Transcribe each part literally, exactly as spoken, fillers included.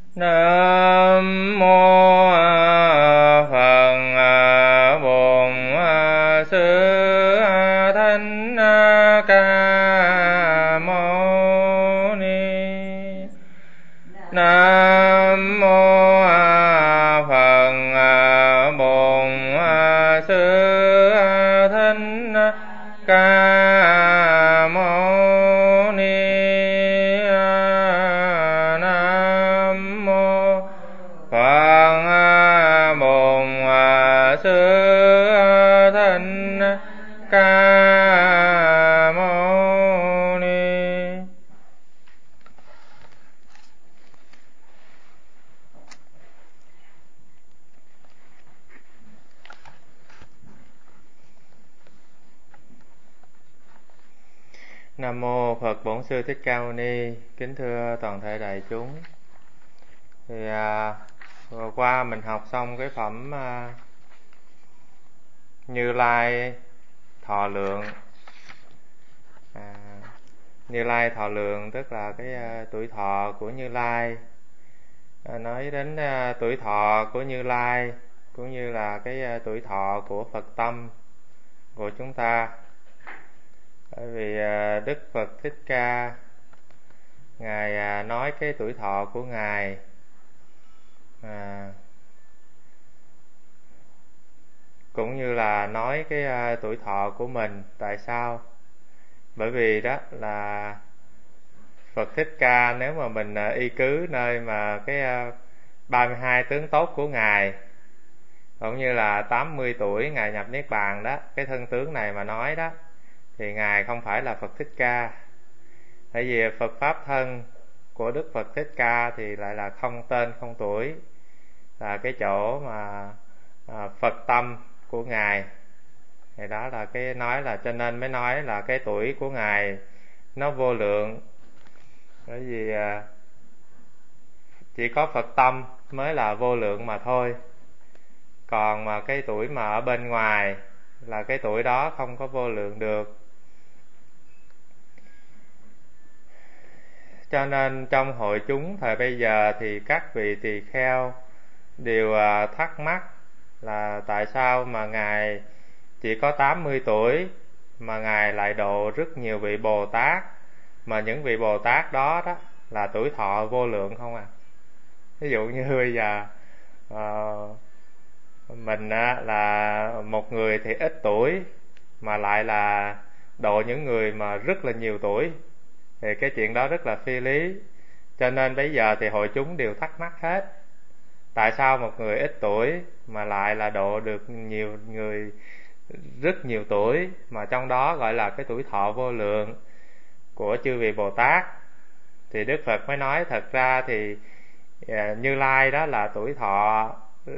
Nam mô Phật Bổn Sư Thích Ca Mâu Ni. Nam mô Phật Bổn Sư Thích Ca Mâu Ni. Nam mô Phật Bổn Sư Thích Ca Mâu Ni. Nam mô Phật Bổn Sư Thích Ca Mâu Ni. Kính thưa toàn thể đại chúng, thì à, vừa qua mình học xong cái phẩm à, Như Lai Thọ Lượng. à, Như Lai Thọ Lượng tức là cái à, tuổi thọ của Như Lai. à, nói đến à, tuổi thọ của Như Lai cũng như là cái à, tuổi thọ của Phật tâm của chúng ta. Bởi vì à, Đức Phật Thích Ca Ngài à, nói cái tuổi thọ của Ngài à, cũng như là nói cái à, tuổi thọ của mình. Tại sao? Bởi vì đó là Phật Thích Ca, nếu mà mình à, y cứ nơi mà cái à, ba mươi hai tướng tốt của Ngài, cũng như là tám mươi tuổi Ngài nhập Niết Bàn đó, cái thân tướng này mà nói đó, thì Ngài không phải là Phật Thích Ca. Tại vì Phật Pháp thân của Đức Phật Thích Ca thì lại là không tên không tuổi, là cái chỗ mà à, Phật tâm của Ngài. Thì đó là cái nói là, cho nên mới nói là cái tuổi của Ngài nó vô lượng. Bởi vì à, chỉ có Phật tâm mới là vô lượng mà thôi. Còn mà cái tuổi mà ở bên ngoài là cái tuổi đó không có vô lượng được. Cho nên trong hội chúng thời bây giờ thì các vị tỳ kheo đều à, thắc mắc là tại sao mà Ngài chỉ có tám mươi tuổi mà Ngài lại độ rất nhiều vị Bồ Tát, mà những vị Bồ Tát đó đó là tuổi thọ vô lượng không à. Ví dụ như bây giờ uh, mình uh, là một người thì ít tuổi mà lại là độ những người mà rất là nhiều tuổi, thì cái chuyện đó rất là phi lý. Cho nên bây giờ thì hội chúng đều thắc mắc hết, tại sao một người ít tuổi mà lại là độ được nhiều người rất nhiều tuổi, mà trong đó gọi là cái tuổi thọ vô lượng của chư vị Bồ Tát. Thì Đức Phật mới nói thật ra thì Như Lai đó là tuổi thọ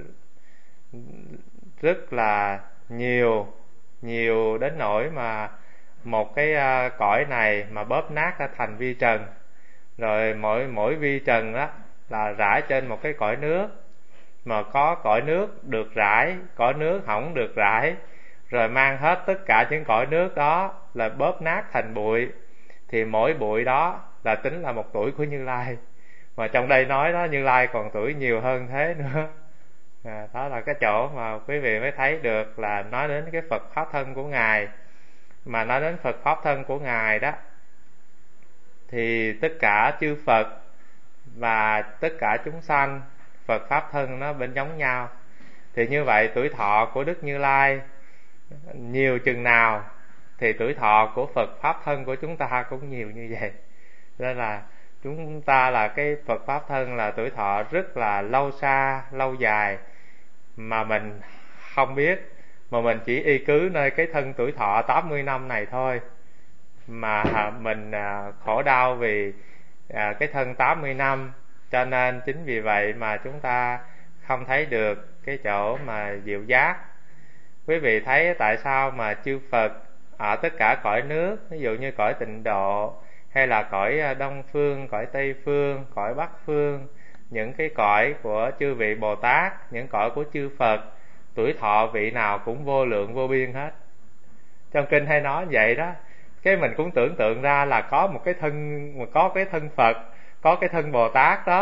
rất là nhiều, nhiều đến nỗi mà một cái cõi này mà bóp nát ra thành vi trần, rồi mỗi mỗi vi trần đó là rải trên một cái cõi nước, mà có cõi nước được rải, cõi nước hỏng được rải, rồi mang hết tất cả những cõi nước đó là bóp nát thành bụi, thì mỗi bụi đó là tính là một tuổi của Như Lai. Mà trong đây nói đó, Như Lai còn tuổi nhiều hơn thế nữa. à, Đó là cái chỗ mà quý vị mới thấy được là nói đến cái Phật Pháp thân của Ngài. Mà nói đến Phật Pháp thân của Ngài đó thì tất cả chư Phật và tất cả chúng sanh Phật Pháp thân nó bên giống nhau. Thì như vậy tuổi thọ của Đức Như Lai nhiều chừng nào thì tuổi thọ của Phật Pháp thân của chúng ta cũng nhiều như vậy. Nên là chúng ta là cái Phật Pháp thân là tuổi thọ rất là lâu xa, lâu dài, mà mình không biết, mà mình chỉ y cứ nơi cái thân tuổi thọ tám mươi năm này thôi, mà mình khổ đau vì cái thân tám mươi năm. Cho nên chính vì vậy mà chúng ta không thấy được cái chỗ mà diệu giác. Quý vị thấy tại sao mà chư Phật ở tất cả cõi nước, ví dụ như cõi Tịnh Độ, hay là cõi Đông Phương, cõi Tây Phương, cõi Bắc Phương, những cái cõi của chư vị Bồ Tát, những cõi của chư Phật, tuổi thọ vị nào cũng vô lượng vô biên hết. Trong kinh hay nói vậy đó. Cái mình cũng tưởng tượng ra là có một cái thân, mà có cái thân Phật, có cái thân Bồ Tát đó,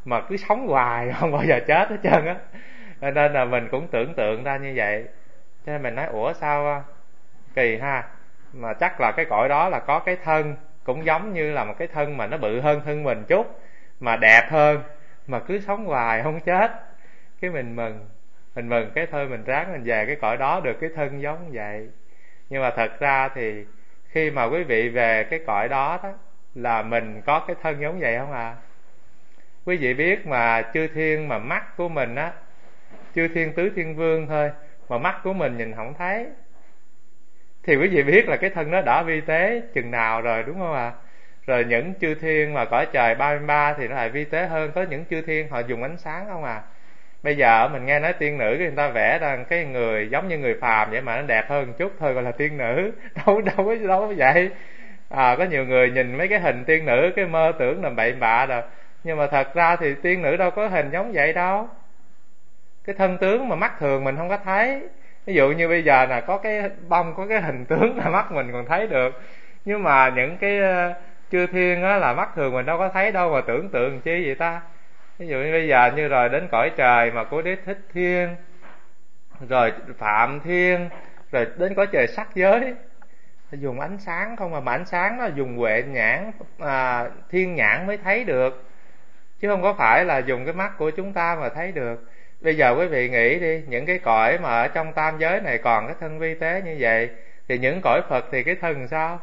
mà cứ sống hoài không bao giờ chết hết trơn á. Cho nên là mình cũng tưởng tượng ra như vậy. Cho nên mình nói ủa sao kỳ ha, mà chắc là cái cõi đó là có cái thân cũng giống như là một cái thân mà nó bự hơn thân mình chút, mà đẹp hơn, mà cứ sống hoài không chết. Cái mình mừng, mình mừng cái thôi mình ráng mình về cái cõi đó được cái thân giống vậy. Nhưng mà thật ra thì khi mà quý vị về cái cõi đó đó là mình có cái thân giống vậy không à? Quý vị biết mà chư thiên mà mắt của mình á, chư thiên tứ thiên vương thôi mà mắt của mình nhìn không thấy, thì quý vị biết là cái thân nó đã vi tế chừng nào rồi, đúng không ạ? À? Rồi những chư thiên mà cõi trời ba mươi ba thì nó lại vi tế hơn. Có những chư thiên họ dùng ánh sáng không à. Bây giờ mình nghe nói tiên nữ, người ta vẽ ra cái người giống như người phàm vậy mà nó đẹp hơn một chút thôi gọi là tiên nữ. Đâu đâu có đâu vậy. À, có nhiều người nhìn mấy cái hình tiên nữ cái mơ tưởng là bậy bạ rồi. Nhưng mà thật ra thì tiên nữ đâu có hình giống vậy đâu. Cái thân tướng mà mắt thường mình không có thấy. Ví dụ như bây giờ là có cái bông, có cái hình tướng là mắt mình còn thấy được. Nhưng mà những cái uh, chư thiên á là mắt thường mình đâu có thấy đâu mà tưởng tượng chi vậy ta. Ví dụ như bây giờ như rồi đến cõi trời mà của Đế Thích Thiên, rồi Phạm Thiên, rồi đến cõi trời sắc giới, dùng ánh sáng không, mà, mà ánh sáng nó dùng huệ nhãn, à, thiên nhãn mới thấy được, chứ không có phải là dùng cái mắt của chúng ta mà thấy được. Bây giờ quý vị nghĩ đi, những cái cõi mà ở trong tam giới này còn cái thân vi tế như vậy, thì những cõi Phật thì cái thân sao?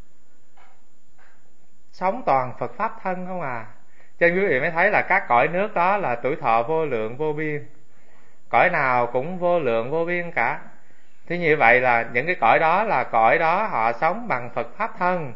Sống toàn Phật Pháp thân không à. Cho nên quý vị mới thấy là các cõi nước đó là tuổi thọ vô lượng vô biên. Cõi nào cũng vô lượng vô biên cả. Thế như vậy là những cái cõi đó là cõi đó họ sống bằng Phật Pháp thân.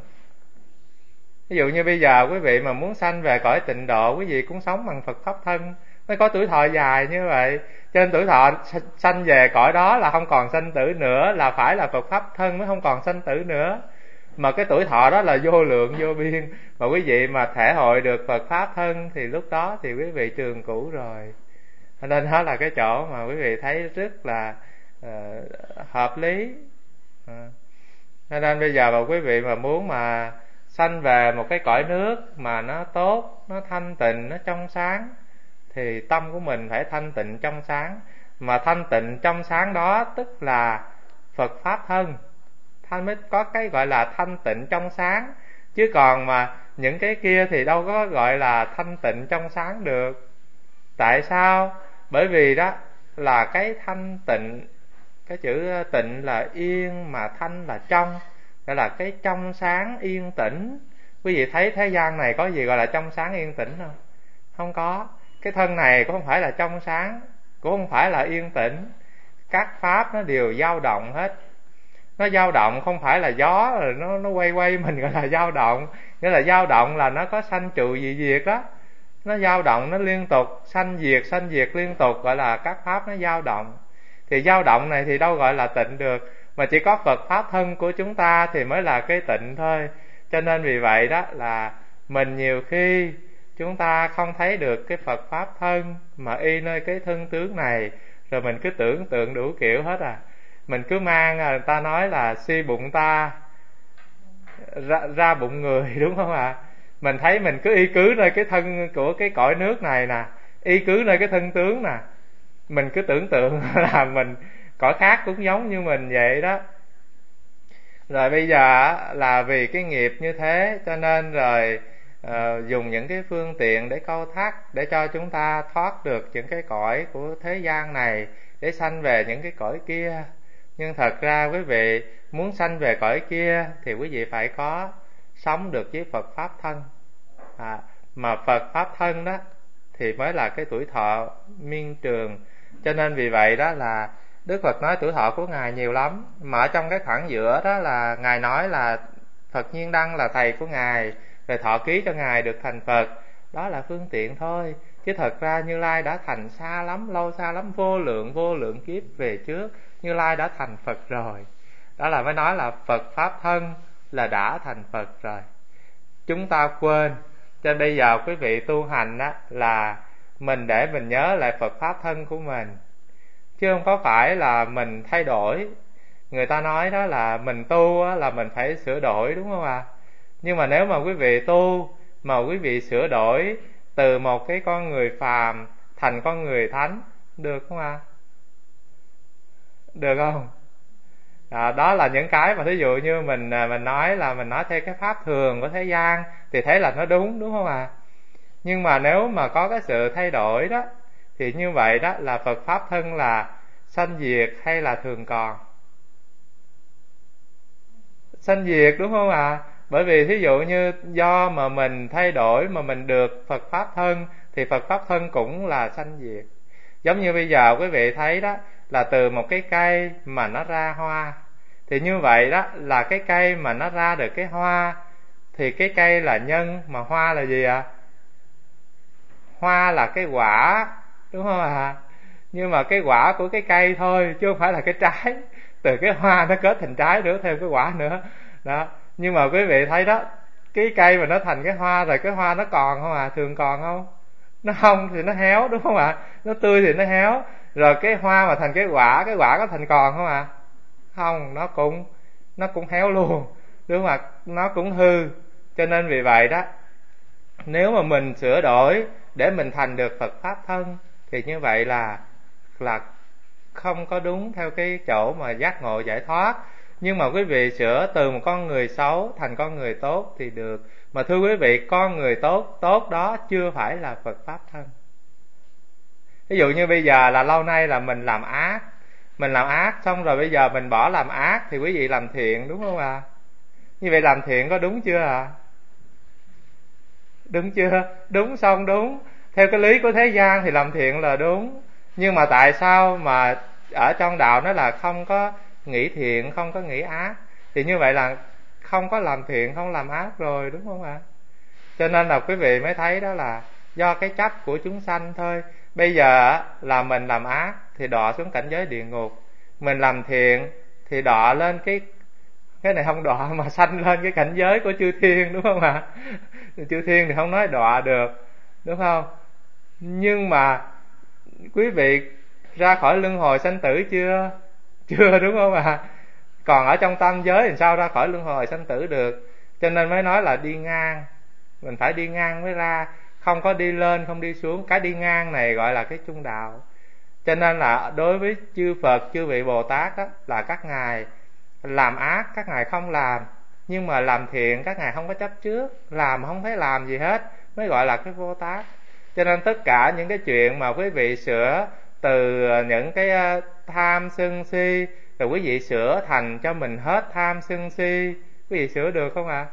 Ví dụ như bây giờ quý vị mà muốn sanh về cõi tịnh độ, quý vị cũng sống bằng Phật Pháp thân, mới có tuổi thọ dài như vậy. Cho nên tuổi thọ sanh về cõi đó là không còn sanh tử nữa, là phải là Phật Pháp thân mới không còn sanh tử nữa. Mà cái tuổi thọ đó là vô lượng vô biên. Mà quý vị mà thể hội được Phật Pháp thân thì lúc đó thì quý vị trường cửu rồi. Nên đó là cái chỗ mà quý vị thấy rất là uh, hợp lý. uh. Nên bây giờ mà quý vị mà muốn mà sanh về một cái cõi nước mà nó tốt, nó thanh tịnh, nó trong sáng, thì tâm của mình phải thanh tịnh trong sáng. Mà thanh tịnh trong sáng đó tức là Phật Pháp thân, thanh mới có cái gọi là thanh tịnh trong sáng. Chứ còn mà những cái kia thì đâu có gọi là thanh tịnh trong sáng được. Tại sao? Bởi vì đó là cái thanh tịnh, cái chữ tịnh là yên mà thanh là trong, gọi là cái trong sáng yên tĩnh. Quý vị thấy thế gian này có gì gọi là trong sáng yên tĩnh không? Không có. Cái thân này cũng không phải là trong sáng, cũng không phải là yên tĩnh. Các pháp nó đều dao động hết. Nó dao động không phải là gió rồi nó nó quay quay mình gọi là dao động. Nghĩa là dao động là nó có sanh trụ dị diệt đó. Nó dao động, nó liên tục sanh diệt sanh diệt liên tục, gọi là các pháp nó dao động. Thì dao động này thì đâu gọi là tịnh được, mà chỉ có Phật Pháp thân của chúng ta thì mới là cái tịnh thôi. Cho nên vì vậy đó là mình nhiều khi chúng ta không thấy được cái Phật Pháp thân, mà y nơi cái thân tướng này, rồi mình cứ tưởng tượng đủ kiểu hết à. Mình cứ mang, người ta nói là suy bụng ta ra, ra bụng người, đúng không ạ? À? Mình thấy mình cứ y cứ nơi cái thân của cái cõi nước này nè, y cứ nơi cái thân tướng nè, mình cứ tưởng tượng là mình cõi khác cũng giống như mình vậy đó. Rồi bây giờ là vì cái nghiệp như thế, cho nên rồi uh, dùng những cái phương tiện để câu thắt, để cho chúng ta thoát được những cái cõi của thế gian này, để sanh về những cái cõi kia. Nhưng thật ra quý vị muốn sanh về cõi kia thì quý vị phải có sống được với Phật Pháp thân. À, mà Phật Pháp thân đó thì mới là cái tuổi thọ miên trường. Cho nên vì vậy đó là Đức Phật nói tuổi thọ của Ngài nhiều lắm. Mà ở trong cái khoảng giữa đó là Ngài nói là Phật Nhiên Đăng là thầy của Ngài, rồi thọ ký cho Ngài được thành Phật. Đó là phương tiện thôi. Chứ thật ra Như Lai đã thành xa lắm, lâu xa lắm, vô lượng vô lượng kiếp về trước Như Lai đã thành Phật rồi. Đó là mới nói là Phật Pháp thân là đã thành Phật rồi. Chúng ta quên. Cho nên bây giờ quý vị tu hành đó là mình để mình nhớ lại Phật Pháp thân của mình, chứ không có phải là mình thay đổi. Người ta nói đó là mình tu đó là mình phải sửa đổi, đúng không ạ? À? Nhưng mà nếu mà quý vị tu mà quý vị sửa đổi từ một cái con người phàm thành con người thánh, được không ạ? À? Được không? À, đó là những cái mà thí dụ như mình mình nói là mình nói theo cái pháp thường của thế gian thì thấy là nó đúng, đúng không ạ? À? Nhưng mà nếu mà có cái sự thay đổi đó thì như vậy đó là Phật pháp thân là sanh diệt hay là thường còn? Sanh diệt, đúng không ạ? À? Bởi vì thí dụ như do mà mình thay đổi mà mình được Phật pháp thân thì Phật pháp thân cũng là sanh diệt. Giống như bây giờ quý vị thấy đó là từ một cái cây mà nó ra hoa, thì như vậy đó là cái cây mà nó ra được cái hoa thì cái cây là nhân, mà hoa là gì ạ? À? Hoa là cái quả, đúng không ạ? À? Nhưng mà cái quả của cái cây thôi chứ không phải là cái trái. Từ cái hoa nó kết thành trái nữa, thêm cái quả nữa đó. Nhưng mà quý vị thấy đó, cái cây mà nó thành cái hoa rồi, cái hoa nó còn không à? Thường còn không? Nó không thì nó héo, đúng không ạ? Nó tươi thì nó héo. Rồi cái hoa mà thành cái quả, cái quả có thành còn không ạ? Không, nó cũng nó cũng héo luôn, đúng không ạ? Nó cũng hư. Cho nên vì vậy đó, nếu mà mình sửa đổi để mình thành được Phật pháp thân thì như vậy là là không có đúng theo cái chỗ mà giác ngộ giải thoát. Nhưng mà quý vị sửa từ một con người xấu thành con người tốt thì được. Mà thưa quý vị, con người tốt tốt đó chưa phải là Phật pháp thân. Ví dụ như bây giờ là lâu nay là mình làm ác, mình làm ác xong rồi bây giờ mình bỏ làm ác thì quý vị làm thiện, đúng không ạ? À? Như vậy làm thiện có đúng chưa ạ? À? Đúng chưa? Đúng, xong đúng. Theo cái lý của thế gian thì làm thiện là đúng. Nhưng mà tại sao mà ở trong đạo nó là không có nghĩ thiện, không có nghĩ ác? Thì như vậy là không có làm thiện, không làm ác rồi, đúng không ạ? Cho nên là quý vị mới thấy đó là do cái chấp của chúng sanh thôi. Bây giờ là mình làm ác thì đọa xuống cảnh giới địa ngục, mình làm thiện thì đọa lên cái cái này không đọa mà sanh lên cái cảnh giới của chư thiên, đúng không ạ? Chư thiên thì không nói đọa được, đúng không? Nhưng mà quý vị ra khỏi luân hồi sanh tử chưa? Chưa, đúng không ạ? Còn ở trong tam giới thì sao ra khỏi luân hồi sanh tử được? Cho nên mới nói là đi ngang, mình phải đi ngang mới ra, không có đi lên không đi xuống. Cái đi ngang này gọi là cái trung đạo. Cho nên là đối với chư Phật, chư vị Bồ Tát đó, là các ngài làm ác các ngài không làm, nhưng mà làm thiện các ngài không có chấp trước, làm không thấy làm gì hết, mới gọi là cái vô tác. Cho nên tất cả những cái chuyện mà quý vị sửa từ những cái tham sân si, rồi quý vị sửa thành cho mình hết tham sân si, quý vị sửa được không ạ? À?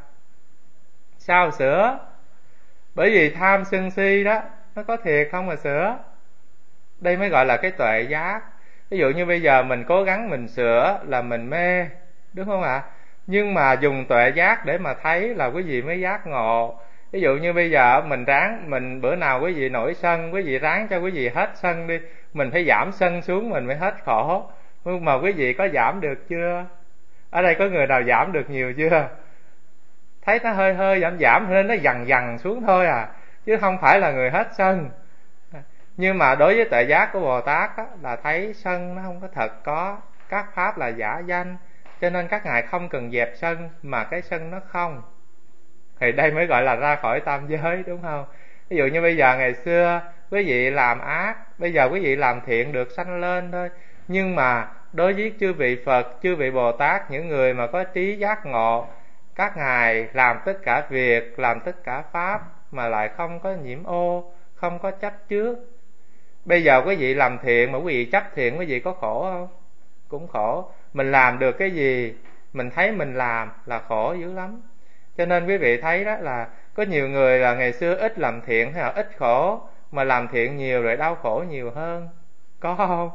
Sao sửa? Bởi vì tham sân si đó nó có thiệt không mà sửa. Đây mới gọi là cái tuệ giác. Ví dụ như bây giờ mình cố gắng mình sửa là mình mê, đúng không ạ? Nhưng mà dùng tuệ giác để mà thấy là quý vị mới giác ngộ. Ví dụ như bây giờ mình ráng, mình bữa nào quý vị nổi sân, quý vị ráng cho quý vị hết sân đi, mình phải giảm sân xuống mình mới hết khổ. Nhưng mà quý vị có giảm được chưa? Ở đây có người nào giảm được nhiều chưa? Thấy nó hơi hơi giảm giảm nên nó dần dần xuống thôi à, chứ không phải là người hết sân. Nhưng mà đối với tuệ giác của Bồ Tát á, là thấy sân nó không có thật có, các pháp là giả danh, cho nên các ngài không cần dẹp sân mà cái sân nó không. Thì đây mới gọi là ra khỏi tam giới, đúng không? Ví dụ như bây giờ ngày xưa quý vị làm ác, bây giờ quý vị làm thiện được sanh lên thôi. Nhưng mà đối với chư vị Phật, chư vị Bồ Tát, những người mà có trí giác ngộ, các ngài làm tất cả việc, làm tất cả pháp mà lại không có nhiễm ô, không có chấp trước. Bây giờ quý vị làm thiện mà quý vị chấp thiện, quý vị có khổ không? Cũng khổ. Mình làm được cái gì mình thấy mình làm là khổ dữ lắm. Cho nên quý vị thấy đó là có nhiều người là ngày xưa ít làm thiện hay là ít khổ, mà làm thiện nhiều rồi đau khổ nhiều hơn. Có không?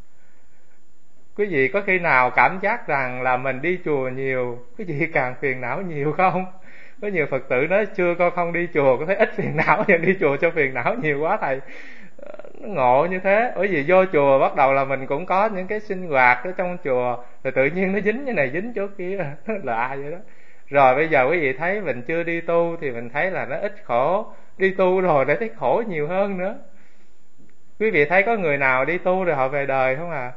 Quý vị có khi nào cảm giác rằng là mình đi chùa nhiều, quý vị càng phiền não nhiều không? Có nhiều Phật tử nói chưa con không đi chùa, con thấy ít phiền não, nhưng đi chùa cho phiền não nhiều quá thầy. Nó ngộ như thế. Bởi vì vô chùa bắt đầu là mình cũng có những cái sinh hoạt ở trong chùa, rồi tự nhiên nó dính cái này dính chỗ kia, lạ vậy đó. Rồi bây giờ quý vị thấy mình chưa đi tu thì mình thấy là nó ít khổ, đi tu rồi để thấy khổ nhiều hơn nữa. Quý vị thấy có người nào đi tu rồi họ về đời không à?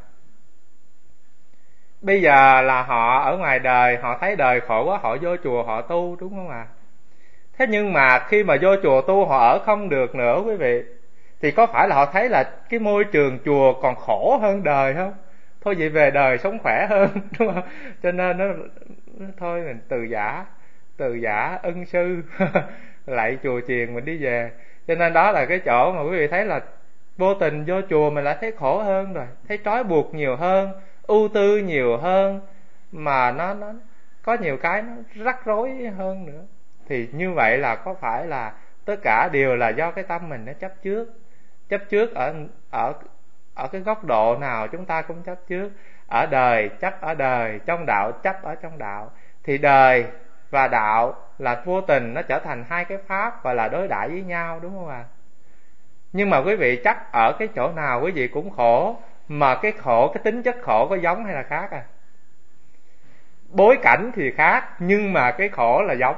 Bây giờ là họ ở ngoài đời, họ thấy đời khổ quá, họ vô chùa họ tu, đúng không à? Thế nhưng mà khi mà vô chùa tu họ ở không được nữa quý vị, thì có phải là họ thấy là cái môi trường chùa còn khổ hơn đời không? Thôi vậy về đời sống khỏe hơn, đúng không? Cho nên nó, nó thôi mình từ giả, từ giả ân sư lại chùa chiền mình đi về. Cho nên đó là cái chỗ mà quý vị thấy là vô tình vô chùa mình lại thấy khổ hơn rồi, thấy trói buộc nhiều hơn, ưu tư nhiều hơn, mà nó nó có nhiều cái nó rắc rối hơn nữa. Thì như vậy là có phải là tất cả đều là do cái tâm mình nó chấp trước. Chấp trước ở ở ở cái góc độ nào chúng ta cũng chấp trước. Ở đời chấp ở đời, trong đạo chấp ở trong đạo. Thì đời và đạo là vô tình nó trở thành hai cái pháp và là đối đãi với nhau, đúng không ạ? Nhưng mà quý vị chắc ở cái chỗ nào quý vị cũng khổ, mà cái khổ, cái tính chất khổ có giống hay là khác à? Bối cảnh thì khác, nhưng mà cái khổ là giống.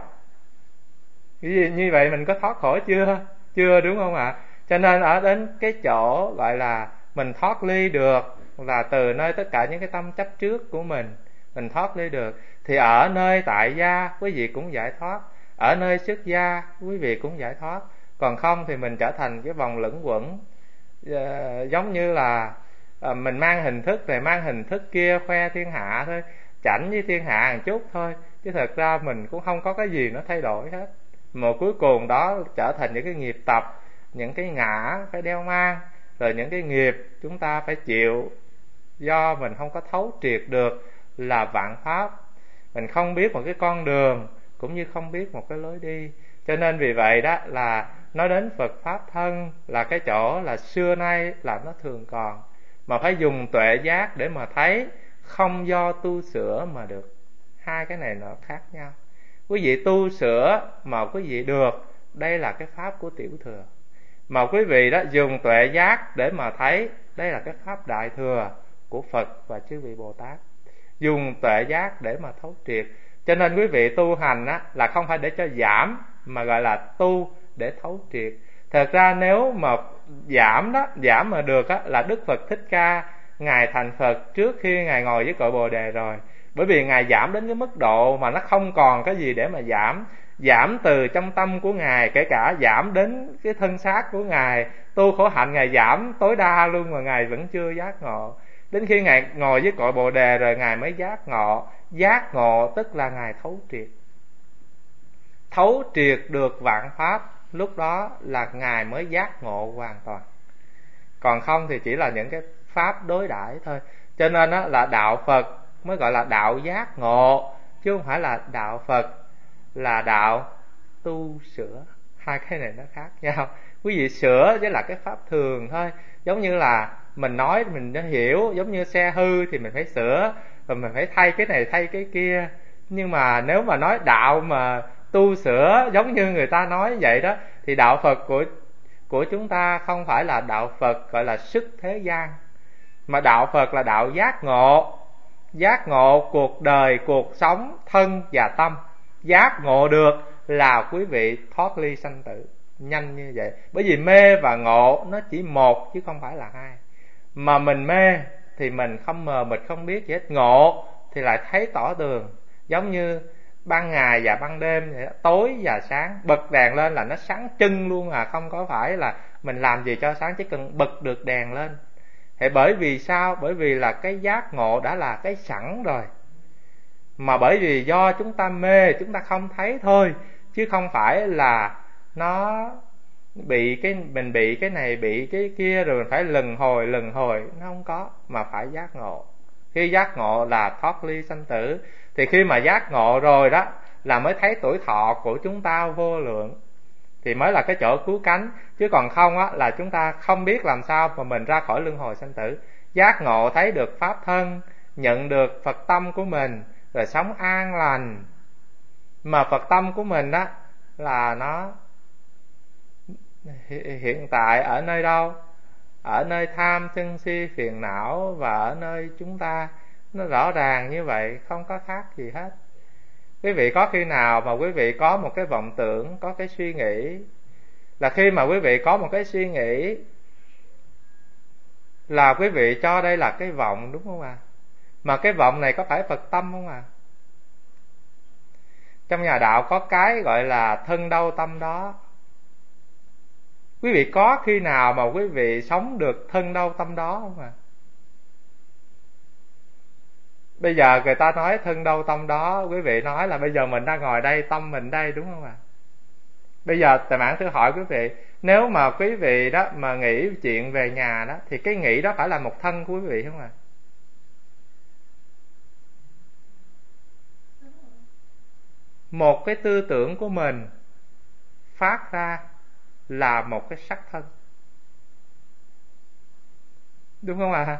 Như vậy mình có thoát khổ chưa? Chưa, đúng không ạ? Cho nên ở đến cái chỗ gọi là mình thoát ly được, là từ nơi tất cả những cái tâm chấp trước của mình, mình thoát ly được. Thì ở nơi tại gia quý vị cũng giải thoát, ở nơi xuất gia quý vị cũng giải thoát. Còn không thì mình trở thành cái vòng luẩn quẩn, uh, giống như là uh, mình mang hình thức này mang hình thức kia khoe thiên hạ thôi, chảnh với thiên hạ một chút thôi, chứ thật ra mình cũng không có cái gì nó thay đổi hết. Mà cuối cùng đó trở thành những cái nghiệp tập, những cái ngã phải đeo mang, rồi những cái nghiệp chúng ta phải chịu, do mình không có thấu triệt được là vạn pháp. Mình không biết một cái con đường, cũng như không biết một cái lối đi. Cho nên vì vậy đó là nói đến Phật Pháp thân là cái chỗ là xưa nay là nó thường còn, mà phải dùng tuệ giác để mà thấy, không do tu sửa mà được. Hai cái này nó khác nhau. Quý vị tu sửa mà quý vị được, đây là cái pháp của tiểu thừa. Mà quý vị đó dùng tuệ giác để mà thấy, đây là cái pháp đại thừa của Phật và chư vị Bồ Tát. Dùng tuệ giác để mà thấu triệt. Cho nên quý vị tu hành á, là không phải để cho giảm, mà gọi là tu để thấu triệt. Thật ra nếu mà giảm đó, giảm mà được á, là Đức Phật Thích Ca Ngài thành Phật trước khi Ngài ngồi với cội Bồ Đề rồi. Bởi vì Ngài giảm đến cái mức độ mà nó không còn cái gì để mà giảm. Giảm từ trong tâm của Ngài, kể cả giảm đến cái thân xác của Ngài. Tu khổ hạnh Ngài giảm tối đa luôn mà Ngài vẫn chưa giác ngộ. Đến khi Ngài ngồi với cội Bồ Đề rồi Ngài mới giác ngộ. Giác ngộ tức là Ngài thấu triệt. Thấu triệt được vạn pháp, lúc đó là Ngài mới giác ngộ hoàn toàn. Còn không thì chỉ là những cái pháp đối đãi thôi. Cho nên đó là đạo Phật mới gọi là đạo giác ngộ, chứ không phải là đạo Phật là đạo tu sửa. Hai cái này nó khác nhau. Quý vị sửa chỉ là cái pháp thường thôi. Giống như là mình nói mình đã hiểu, giống như xe hư thì mình phải sửa, rồi mình phải thay cái này thay cái kia. Nhưng mà nếu mà nói đạo mà tu sửa giống như người ta nói vậy đó, thì đạo Phật của của chúng ta không phải là đạo Phật gọi là sức thế gian, mà đạo Phật là đạo giác ngộ. Giác ngộ cuộc đời, cuộc sống, thân và tâm. Giác ngộ được là quý vị thoát ly sanh tử nhanh như vậy. Bởi vì mê và ngộ nó chỉ một chứ không phải là hai. Mà mình mê thì mình không mờ mịt không biết gì hết. Ngộ thì lại thấy tỏ tường, giống như ban ngày và ban đêm vậy đó, tối và sáng. Bật đèn lên là nó sáng trưng luôn à, không có phải là mình làm gì cho sáng, chỉ cần bật được đèn lên. Thì bởi vì sao? Bởi vì là cái giác ngộ đã là cái sẵn rồi. Mà bởi vì do chúng ta mê, chúng ta không thấy thôi, chứ không phải là nó bị cái mình bị cái này bị cái kia rồi mình phải lần hồi lần hồi, nó không có, mà phải giác ngộ. Khi giác ngộ là thoát ly sanh tử. Thì khi mà giác ngộ rồi đó là mới thấy tuổi thọ của chúng ta vô lượng, thì mới là cái chỗ cứu cánh. Chứ còn không á là chúng ta không biết làm sao mà mình ra khỏi luân hồi sanh tử. Giác ngộ thấy được pháp thân, nhận được Phật tâm của mình, rồi sống an lành. Mà Phật tâm của mình á là nó hiện tại ở nơi đâu? Ở nơi tham sân si phiền não, và ở nơi chúng ta. Nó rõ ràng như vậy, không có khác gì hết. Quý vị có khi nào mà quý vị có một cái vọng tưởng, có cái suy nghĩ, là khi mà quý vị có một cái suy nghĩ là quý vị cho đây là cái vọng, đúng không ạ? À? Mà cái vọng này có phải Phật tâm không ạ? À? Trong nhà đạo có cái gọi là thân đâu tâm đó. Quý vị có khi nào mà quý vị sống được thân đâu tâm đó không à? Bây giờ người ta nói thân đâu tâm đó, quý vị nói là bây giờ mình đang ngồi đây, tâm mình đây, đúng không ạ? À? Bây giờ Tài Mãn thử hỏi quý vị, nếu mà quý vị đó mà nghĩ chuyện về nhà đó, thì cái nghĩ đó phải là một thân của quý vị không ạ? À? Một cái tư tưởng của mình phát ra là một cái sắc thân, đúng không ạ? À?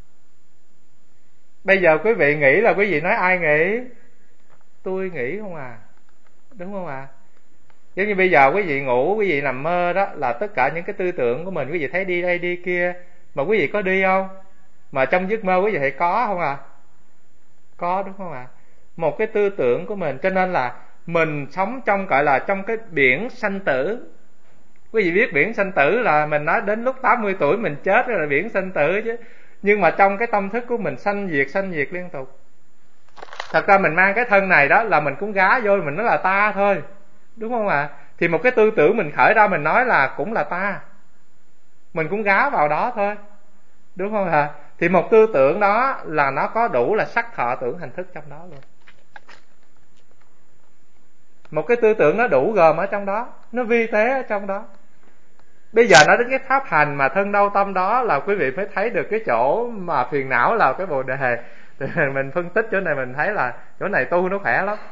Bây giờ quý vị nghĩ là quý vị nói ai nghĩ? Tôi nghĩ không à, đúng không ạ? À? Giống như bây giờ quý vị ngủ, quý vị nằm mơ đó, là tất cả những cái tư tưởng của mình quý vị thấy đi đây đi kia, mà quý vị có đi không? Mà trong giấc mơ quý vị thấy có không à? Có, đúng không ạ? À? Một cái tư tưởng của mình, cho nên là mình sống trong gọi là trong cái biển sanh tử. Quý vị biết biển sanh tử là mình nói đến lúc tám mươi tuổi mình chết rồi là biển sanh tử chứ. Nhưng mà trong cái tâm thức của mình sanh diệt sanh diệt liên tục. Thật ra mình mang cái thân này đó là mình cũng gá vô, mình nói là ta thôi, đúng không ạ? À? Thì một cái tư tưởng mình khởi ra mình nói là cũng là ta, mình cũng gá vào đó thôi, đúng không ạ? À? Thì một tư tưởng đó là nó có đủ là sắc thọ tưởng hành thức trong đó luôn. Một cái tư tưởng nó đủ gồm ở trong đó, nó vi tế ở trong đó. Bây giờ nói đến cái pháp hành mà thân đâu tâm đó là quý vị mới thấy được cái chỗ mà phiền não là cái bồ đề. Mình phân tích chỗ này mình thấy là chỗ này tu nó khỏe lắm.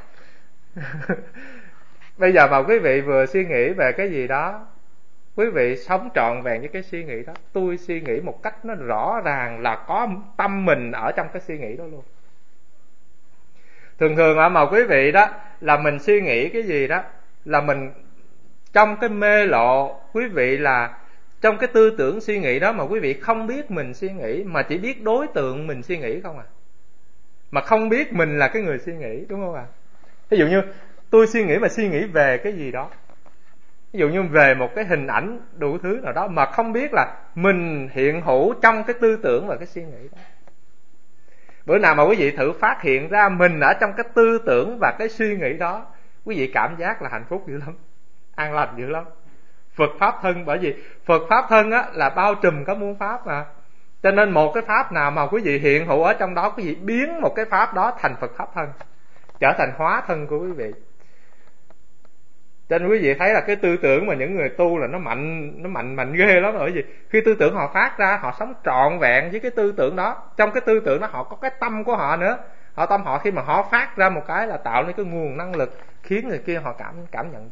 Bây giờ mà quý vị vừa suy nghĩ về cái gì đó, quý vị sống trọn vẹn với cái suy nghĩ đó. Tôi suy nghĩ một cách nó rõ ràng là có tâm mình ở trong cái suy nghĩ đó luôn. Thường thường mà quý vị đó là mình suy nghĩ cái gì đó là mình trong cái mê lộ, quý vị là trong cái tư tưởng suy nghĩ đó mà quý vị không biết mình suy nghĩ, mà chỉ biết đối tượng mình suy nghĩ không à, mà không biết mình là cái người suy nghĩ, đúng không ạ? À? Ví dụ như tôi suy nghĩ mà suy nghĩ về cái gì đó, ví dụ như về một cái hình ảnh đủ thứ nào đó, mà không biết là mình hiện hữu trong cái tư tưởng và cái suy nghĩ đó. Bữa nào mà quý vị thử phát hiện ra mình ở trong cái tư tưởng và cái suy nghĩ đó, quý vị cảm giác là hạnh phúc dữ lắm, an lành dữ lắm. Phật pháp thân, bởi vì Phật pháp thân á là bao trùm cả muôn pháp mà, cho nên một cái pháp nào mà quý vị hiện hữu ở trong đó, quý vị biến một cái pháp đó thành Phật pháp thân, trở thành hóa thân của quý vị. Cho nên quý vị thấy là cái tư tưởng mà những người tu là nó mạnh, nó mạnh mạnh ghê lắm. Bởi vì khi tư tưởng họ phát ra, họ sống trọn vẹn với cái tư tưởng đó. Trong cái tư tưởng đó họ có cái tâm của họ nữa. Họ tâm họ khi mà họ phát ra một cái là tạo nên cái nguồn năng lực khiến người kia họ cảm cảm nhận được.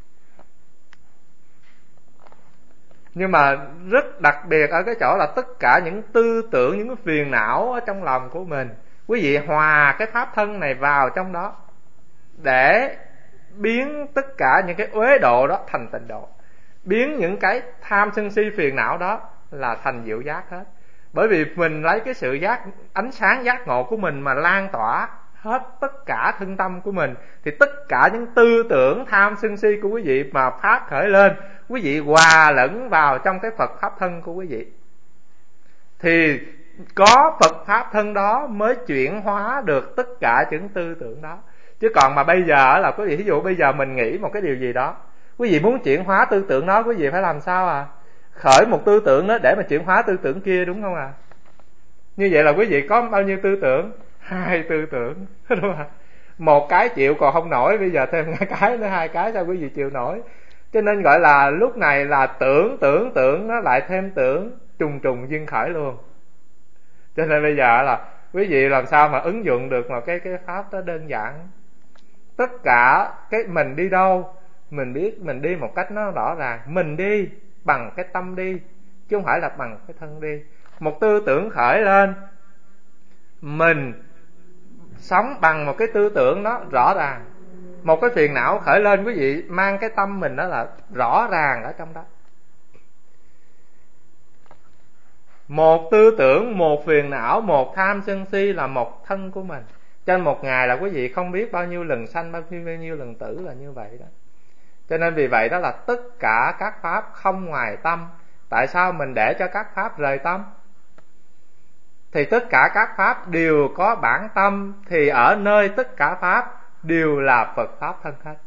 Nhưng mà rất đặc biệt ở cái chỗ là tất cả những tư tưởng, những cái phiền não ở trong lòng của mình, quý vị hòa cái pháp thân này vào trong đó để biến tất cả những cái uế độ đó thành tịnh độ, biến những cái tham sân si phiền não đó là thành diệu giác hết. Bởi vì mình lấy cái sự giác, ánh sáng giác ngộ của mình mà lan tỏa hết tất cả thân tâm của mình, thì tất cả những tư tưởng tham sân si của quý vị mà phát khởi lên, quý vị hòa lẫn vào trong cái Phật pháp thân của quý vị, thì có Phật pháp thân đó mới chuyển hóa được tất cả những tư tưởng đó. Chứ còn mà bây giờ là quý vị, ví dụ bây giờ mình nghĩ một cái điều gì đó, quý vị muốn chuyển hóa tư tưởng đó, quý vị phải làm sao à? Khởi một tư tưởng đó để mà chuyển hóa tư tưởng kia, đúng không à? Như vậy là quý vị có bao nhiêu tư tưởng? Hai tư tưởng, đúng không ạ? Một cái chịu còn không nổi, bây giờ thêm hai cái nữa, hai cái sao quý vị chịu nổi? Cho nên gọi là lúc này là tưởng tưởng tưởng nó lại thêm tưởng, trùng trùng duyên khởi luôn. Cho nên bây giờ là quý vị làm sao mà ứng dụng được một cái cái pháp đó đơn giản. Tất cả cái mình đi đâu, mình biết mình đi một cách nó rõ ràng. Mình đi bằng cái tâm đi, chứ không phải là bằng cái thân đi. Một tư tưởng khởi lên, mình sống bằng một cái tư tưởng đó rõ ràng. Một cái phiền não khởi lên, quý vị mang cái tâm mình đó là rõ ràng ở trong đó. Một tư tưởng, một phiền não, một tham sân si là một thân của mình. Trên một ngày là quý vị không biết bao nhiêu lần sanh, bao nhiêu lần tử là như vậy đó. Cho nên vì vậy đó là tất cả các pháp không ngoài tâm. Tại sao mình để cho các pháp rời tâm? Thì tất cả các pháp đều có bản tâm, thì ở nơi tất cả pháp đều là Phật Pháp thân hết.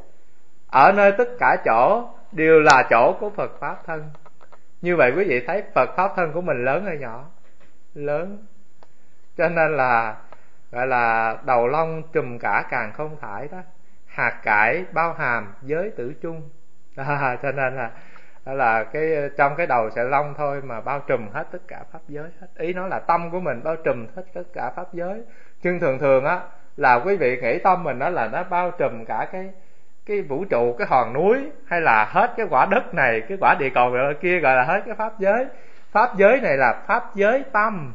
Ở nơi tất cả chỗ đều là chỗ của Phật Pháp thân. Như vậy quý vị thấy Phật Pháp thân của mình lớn hay nhỏ? Lớn. Cho nên là gọi là đầu long trùm cả càng không thải đó, hạt cải bao hàm giới tử chung. À, cho nên là là cái trong cái đầu sợi lông thôi mà bao trùm hết tất cả pháp giới hết. Ý nói là tâm của mình bao trùm hết tất cả pháp giới. Nhưng thường thường á là quý vị nghĩ tâm mình đó là nó bao trùm cả cái cái vũ trụ, cái hòn núi, hay là hết cái quả đất này, cái quả địa cầu kia, gọi là hết cái pháp giới. Pháp giới này là pháp giới tâm,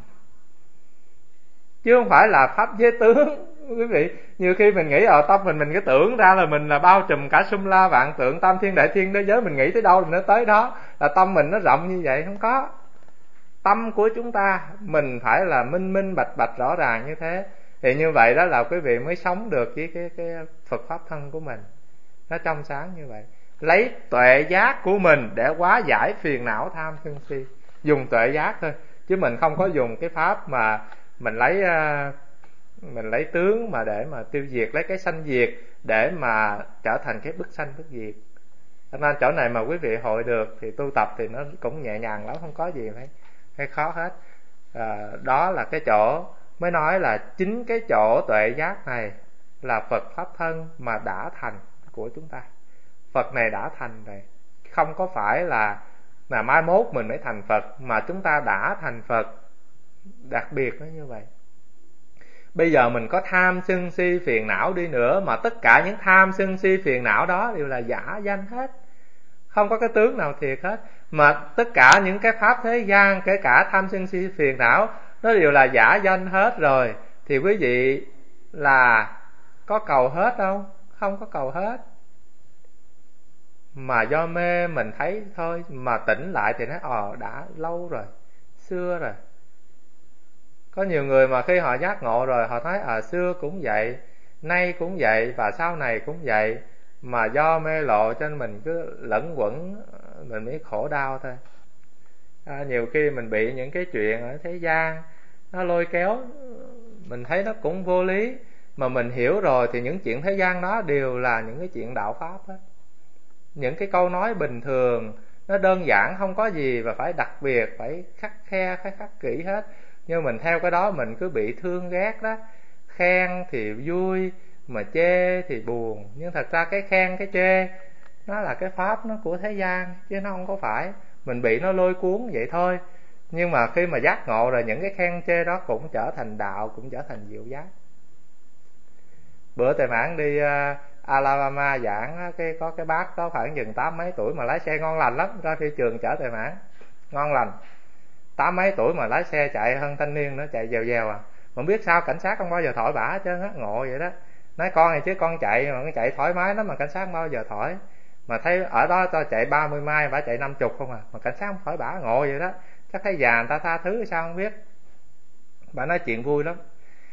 chứ không phải là pháp giới tướng. Quý vị, nhiều khi mình nghĩ ở tâm mình, mình cái tưởng ra là mình là bao trùm cả sum la vạn tượng, tam thiên đại thiên thế giới, mình nghĩ tới đâu là nó tới đó, là tâm mình nó rộng như vậy. Không có. Tâm của chúng ta mình phải là minh minh bạch bạch rõ ràng như thế, thì như vậy đó là quý vị mới sống được với cái cái Phật pháp thân của mình, nó trong sáng như vậy. Lấy tuệ giác của mình để hóa giải phiền não tham sân si, dùng tuệ giác thôi, chứ mình không có dùng cái pháp mà mình lấy mình lấy tướng mà để mà tiêu diệt, lấy cái sanh diệt để mà trở thành cái bất sanh bất diệt. Cho nên chỗ này mà quý vị hội được thì tu tập thì nó cũng nhẹ nhàng lắm, không có gì phải hay khó hết. À, đó là cái chỗ mới nói là chính cái chỗ tuệ giác này là Phật pháp thân mà đã thành của chúng ta. Phật này đã thành rồi, không có phải là là mai mốt mình mới thành Phật, mà chúng ta đã thành Phật. Đặc biệt nó như vậy. Bây giờ mình có tham sân si phiền não đi nữa, mà tất cả những tham sân si phiền não đó đều là giả danh hết, không có cái tướng nào thiệt hết. Mà tất cả những cái pháp thế gian, kể cả tham sân si phiền não, nó đều là giả danh hết rồi. Thì quý vị là có cầu hết không? Không có cầu hết, mà do mê mình thấy thôi. Mà tỉnh lại thì nói ờ đã lâu rồi, xưa rồi. Có nhiều người mà khi họ giác ngộ rồi, họ thấy à xưa cũng vậy, nay cũng vậy, và sau này cũng vậy, mà do mê lộ cho nên mình cứ lẫn quẩn, mình mới khổ đau thôi. À, nhiều khi mình bị những cái chuyện ở thế gian nó lôi kéo, mình thấy nó cũng vô lý, mà mình hiểu rồi thì những chuyện thế gian đó đều là những cái chuyện đạo pháp hết. Những cái câu nói bình thường nó đơn giản, không có gì và phải đặc biệt, phải khắt khe, phải khắc kỹ hết. Nhưng mình theo cái đó mình cứ bị thương ghét đó. Khen thì vui, mà chê thì buồn. Nhưng thật ra cái khen, cái chê nó là cái pháp nó của thế gian, chứ nó không có phải. Mình bị nó lôi cuốn vậy thôi. Nhưng mà khi mà giác ngộ rồi, những cái khen chê đó cũng trở thành đạo, cũng trở thành diệu giác. Bữa Thầy Mãn đi uh, Alabama giảng, cái có cái bác đó khoảng chừng tám mấy tuổi mà lái xe ngon lành lắm, ra phi trường chở Thầy Mãn ngon lành. Tám mấy tuổi mà lái xe chạy hơn thanh niên nữa, chạy dèo dèo à. Mà không biết sao cảnh sát không bao giờ thổi bả hết trơn á, ngộ vậy đó. Nói con này chứ con chạy mà con chạy thoải mái lắm mà cảnh sát không bao giờ thổi. Mà thấy ở đó tao chạy ba mươi mai, bả chạy năm mươi không à, mà cảnh sát không thổi bả, ngộ vậy đó. Chắc thấy già người ta tha thứ sao không biết. Bả nói chuyện vui lắm.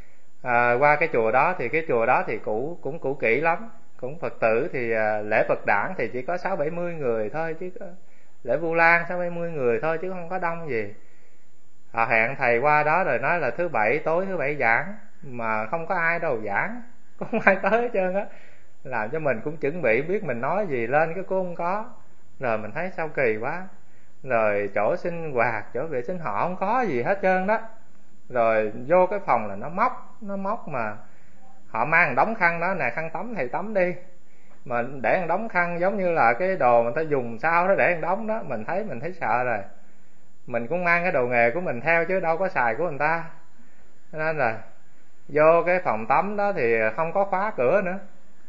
À, qua cái chùa đó thì cái chùa đó thì cũ, cũng cũ kỹ lắm, cũng Phật tử thì à, lễ Phật đản thì chỉ có sáu bảy mươi người thôi, chứ có, lễ Vu Lan sáu bảy mươi người thôi chứ không có đông gì. Họ hẹn thầy qua đó rồi nói là thứ bảy, tối thứ bảy giảng, mà không có ai đâu giảng, không ai tới hết trơn á. Làm cho mình cũng chuẩn bị biết mình nói gì lên, cái cũng không có. Rồi mình thấy sao kỳ quá. Rồi chỗ sinh hoạt, chỗ vệ sinh họ không có gì hết trơn đó. Rồi vô cái phòng là nó móc, nó móc mà họ mang một đống khăn đó nè, khăn tắm thầy tắm đi, mà để một đống khăn giống như là cái đồ người ta dùng sao đó để một đống đó. Mình thấy mình thấy sợ rồi. Mình cũng mang cái đồ nghề của mình theo chứ đâu có xài của người ta. Nên là vô cái phòng tắm đó thì không có khóa cửa nữa,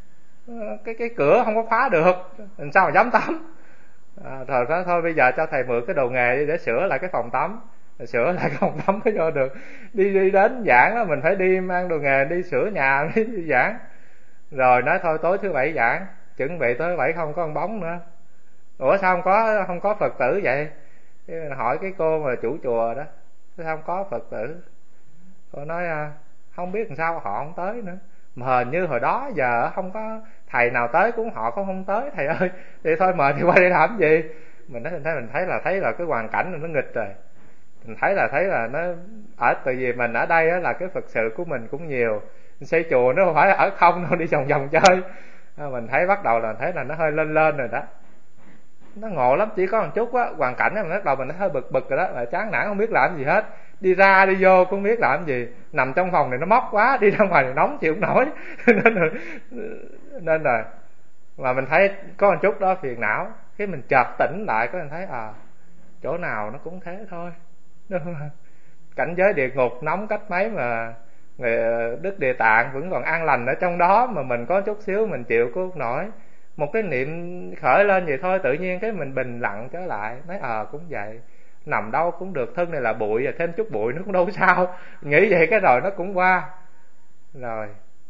cái cái cửa không có khóa được, làm sao mà dám tắm. À, rồi đó thôi bây giờ cho thầy mượn cái đồ nghề đi để sửa lại cái phòng tắm. Sửa lại cái phòng tắm mới vô được. Đi đi đến giảng đó mình phải đi mang đồ nghề đi sửa nhà đi, đi giảng. Rồi nói thôi tối thứ bảy giảng, chuẩn bị tối thứ bảy không có con bóng nữa. Ủa sao không có không có Phật tử vậy? Hỏi cái cô mà chủ chùa đó, sao không có Phật tử? Cô nói không biết làm sao họ không tới nữa, mà hình như hồi đó giờ không có thầy nào tới, cũng họ cũng không tới thầy ơi. Thì thôi mời thì qua đây làm gì? Mình thấy mình thấy mình thấy là thấy là cái hoàn cảnh nó nghịch rồi. Mình thấy là thấy là nó ở, tại vì mình ở đây á, là cái Phật sự của mình cũng nhiều, Xây chùa nó không phải là ở không đâu, đi vòng vòng chơi. Mình thấy bắt đầu là thấy là nó hơi lên lên rồi đó. Nó ngộ lắm, chỉ có một chút á, hoàn cảnh mình bắt đầu mình hơi bực bực rồi đó, là chán nản không biết làm gì hết. Đi ra đi vô cũng không biết làm gì, nằm trong phòng này nó móc quá, đi ra ngoài này nóng chịu không nổi. nên rồi nên rồi mà mình thấy có một chút đó phiền não, khi mình chợt tỉnh lại có mình thấy à, chỗ nào nó cũng thế thôi. Cảnh giới địa ngục nóng cách mấy mà người Đức Địa Tạng vẫn còn an lành ở trong đó, mà mình có chút xíu mình chịu cũng không nổi. Một cái niệm khởi lên vậy thôi, tự nhiên cái mình bình lặng trở lại, nói ờ à, cũng vậy, nằm đâu cũng được, thân này là bụi, thêm chút bụi nó cũng đâu sao, nghĩ vậy cái rồi nó cũng qua. Rồi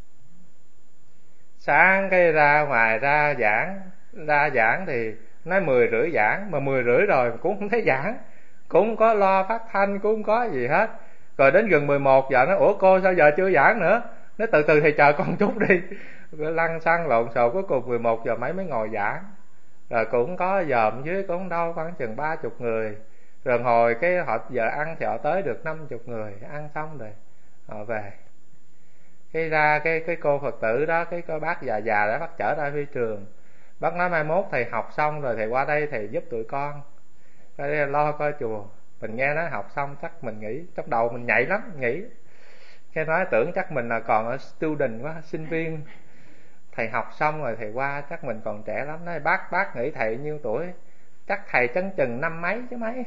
sáng cái ra ngoài ra giảng, ra giảng thì nói mười rưỡi giảng, mà mười rưỡi rồi cũng không thấy giảng, cũng không có lo phát thanh, cũng không có gì hết. Rồi đến gần mười một giờ nó ủa cô sao giờ chưa giảng nữa, nó từ từ thì chờ con chút đi. Lăn xăng lộn xộn, cuối cùng mười một giờ mấy mới ngồi giảng. Rồi cũng có dòm dưới cũng đâu khoảng chừng ba chục người. Rồi hồi cái họ giờ ăn thì họ tới được năm chục người, ăn xong rồi họ về. Cái ra cái cái cô Phật tử đó, cái cô bác già già đó, bác chở ra phi trường. Bác nói mai mốt thầy học xong rồi thầy qua đây thầy giúp tụi con, qua đây lo coi chùa. Mình nghe nói học xong chắc mình nghĩ, trong đầu mình nhảy lắm, nghĩ cái nói tưởng chắc mình là còn ở student quá, sinh viên. Thầy học xong rồi thầy qua chắc mình còn trẻ lắm. Nói bác bác nghĩ thầy nhiêu tuổi? Chắc thầy chấn chừng năm mấy chứ mấy.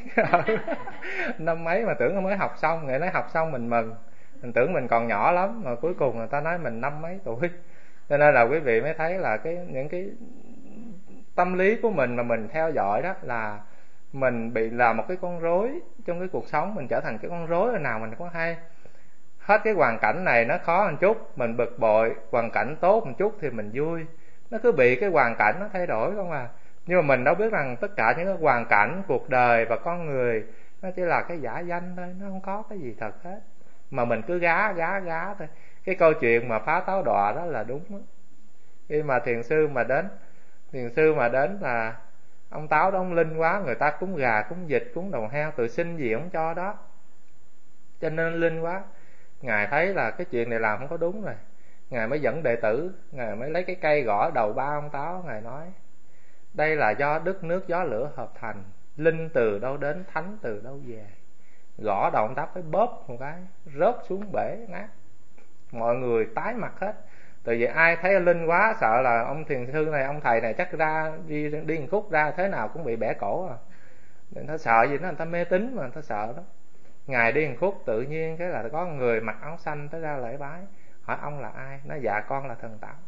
Năm mấy mà tưởng mới học xong. Người nói học xong mình mừng, mình tưởng mình còn nhỏ lắm, mà cuối cùng người ta nói mình năm mấy tuổi. Cho nên là quý vị mới thấy là cái những cái tâm lý của mình mà mình theo dõi đó là mình bị là một cái con rối trong cái cuộc sống. Mình trở thành cái con rối, hồi nào mình có hay. Hết cái hoàn cảnh này nó khó một chút mình bực bội, hoàn cảnh tốt một chút thì mình vui. Nó cứ bị cái hoàn cảnh nó thay đổi không à. Nhưng mà mình đâu biết rằng tất cả những cái hoàn cảnh, cuộc đời và con người nó chỉ là cái giả danh thôi, nó không có cái gì thật hết. Mà mình cứ gá gá gá thôi. Cái câu chuyện mà phá táo đọa đó là đúng đó. Khi mà thiền sư mà đến Thiền sư mà đến là ông Táo đó ông linh quá, người ta cúng gà, cúng vịt, cúng đầu heo, tự xin gì ông cho đó. Cho nên linh quá, Ngài thấy là cái chuyện này làm không có đúng rồi. Ngài mới dẫn đệ tử, Ngài mới lấy cái cây gõ đầu ba ông Táo. Ngài nói đây là do đất nước gió lửa hợp thành, linh từ đâu đến, thánh từ đâu về. Gõ đầu ông Táo phải bóp một cái, rớt xuống bể nát. Mọi người tái mặt hết. Tại vì ai thấy linh quá sợ là ông thiền sư này, ông thầy này chắc ra đi đi một khúc ra thế nào cũng bị bẻ cổ à. Nên ta sợ gì đó, người ta mê tín mà người ta sợ đó. Ngài đi một khúc tự nhiên cái là có người mặc áo xanh tới ra lễ bái, hỏi ông là ai? Nói dạ con là thần Táo.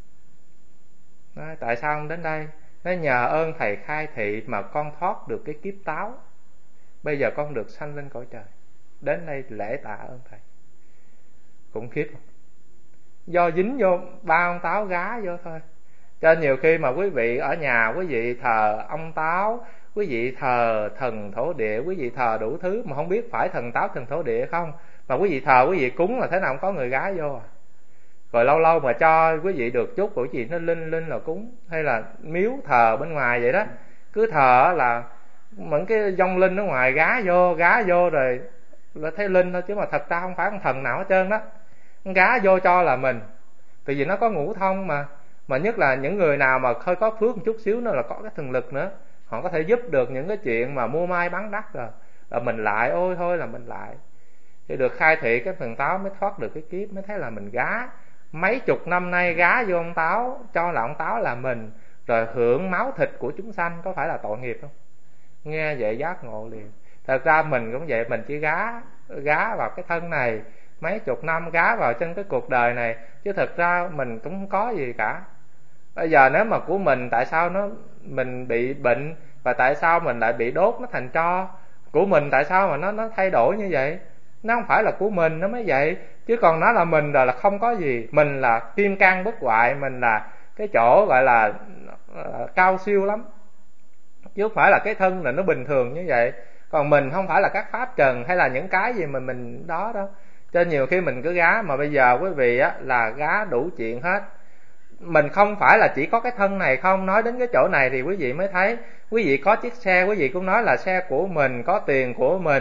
Nói tại sao ông đến đây? Nói nhờ ơn thầy khai thị mà con thoát được cái kiếp táo, bây giờ con được sanh lên cõi trời, đến đây lễ tạ ơn thầy. Khủng khiếp không? Do dính vô ba ông Táo gá vô thôi. Cho nhiều khi mà quý vị ở nhà quý vị thờ ông Táo, quý vị thờ thần thổ địa, quý vị thờ đủ thứ mà không biết phải thần Táo thần thổ địa không, mà quý vị thờ quý vị cúng là thế nào cũng có người gái vô à. Rồi lâu lâu mà cho quý vị được chút của chị nó linh linh là cúng, hay là miếu thờ bên ngoài vậy đó, cứ thờ là những cái vong linh ở ngoài gá vô gá vô rồi là thấy linh thôi, chứ mà thật ra không phải con thần nào hết trơn đó, gá vô cho là mình. Tại vì nó có ngũ thông mà. Mà nhất là những người nào mà hơi có phước một chút xíu nữa là có cái thần lực nữa, họ có thể giúp được những cái chuyện mà mua mai bán đắt rồi, là mình lại ôi thôi là mình lại. Thì được khai thị cái thần Táo mới thoát được cái kiếp, mới thấy là mình gá mấy chục năm nay, gá vô ông Táo, cho là ông Táo là mình, rồi hưởng máu thịt của chúng sanh, có phải là tội nghiệp không? Nghe vậy giác ngộ liền. Thật ra mình cũng vậy, mình chỉ gá gá vào cái thân này mấy chục năm, gá vào trên cái cuộc đời này, chứ thật ra mình cũng không có gì cả. Bây giờ nếu mà của mình, tại sao nó mình bị bệnh, và tại sao mình lại bị đốt nó thành tro? Của mình tại sao mà nó nó thay đổi như vậy? Nó không phải là của mình nó mới vậy, chứ còn nó là mình rồi là không có gì. Mình là kim cang bất hoại, mình là cái chỗ gọi là uh, cao siêu lắm, chứ không phải là cái thân là nó bình thường như vậy. Còn mình không phải là các pháp trần hay là những cái gì mà mình đó đâu. Cho nhiều khi mình cứ gá, mà bây giờ quý vị á là gá đủ chuyện hết. Mình không phải là chỉ có cái thân này không. Nói đến cái chỗ này thì quý vị mới thấy, quý vị có chiếc xe, quý vị cũng nói là xe của mình, có tiền của mình,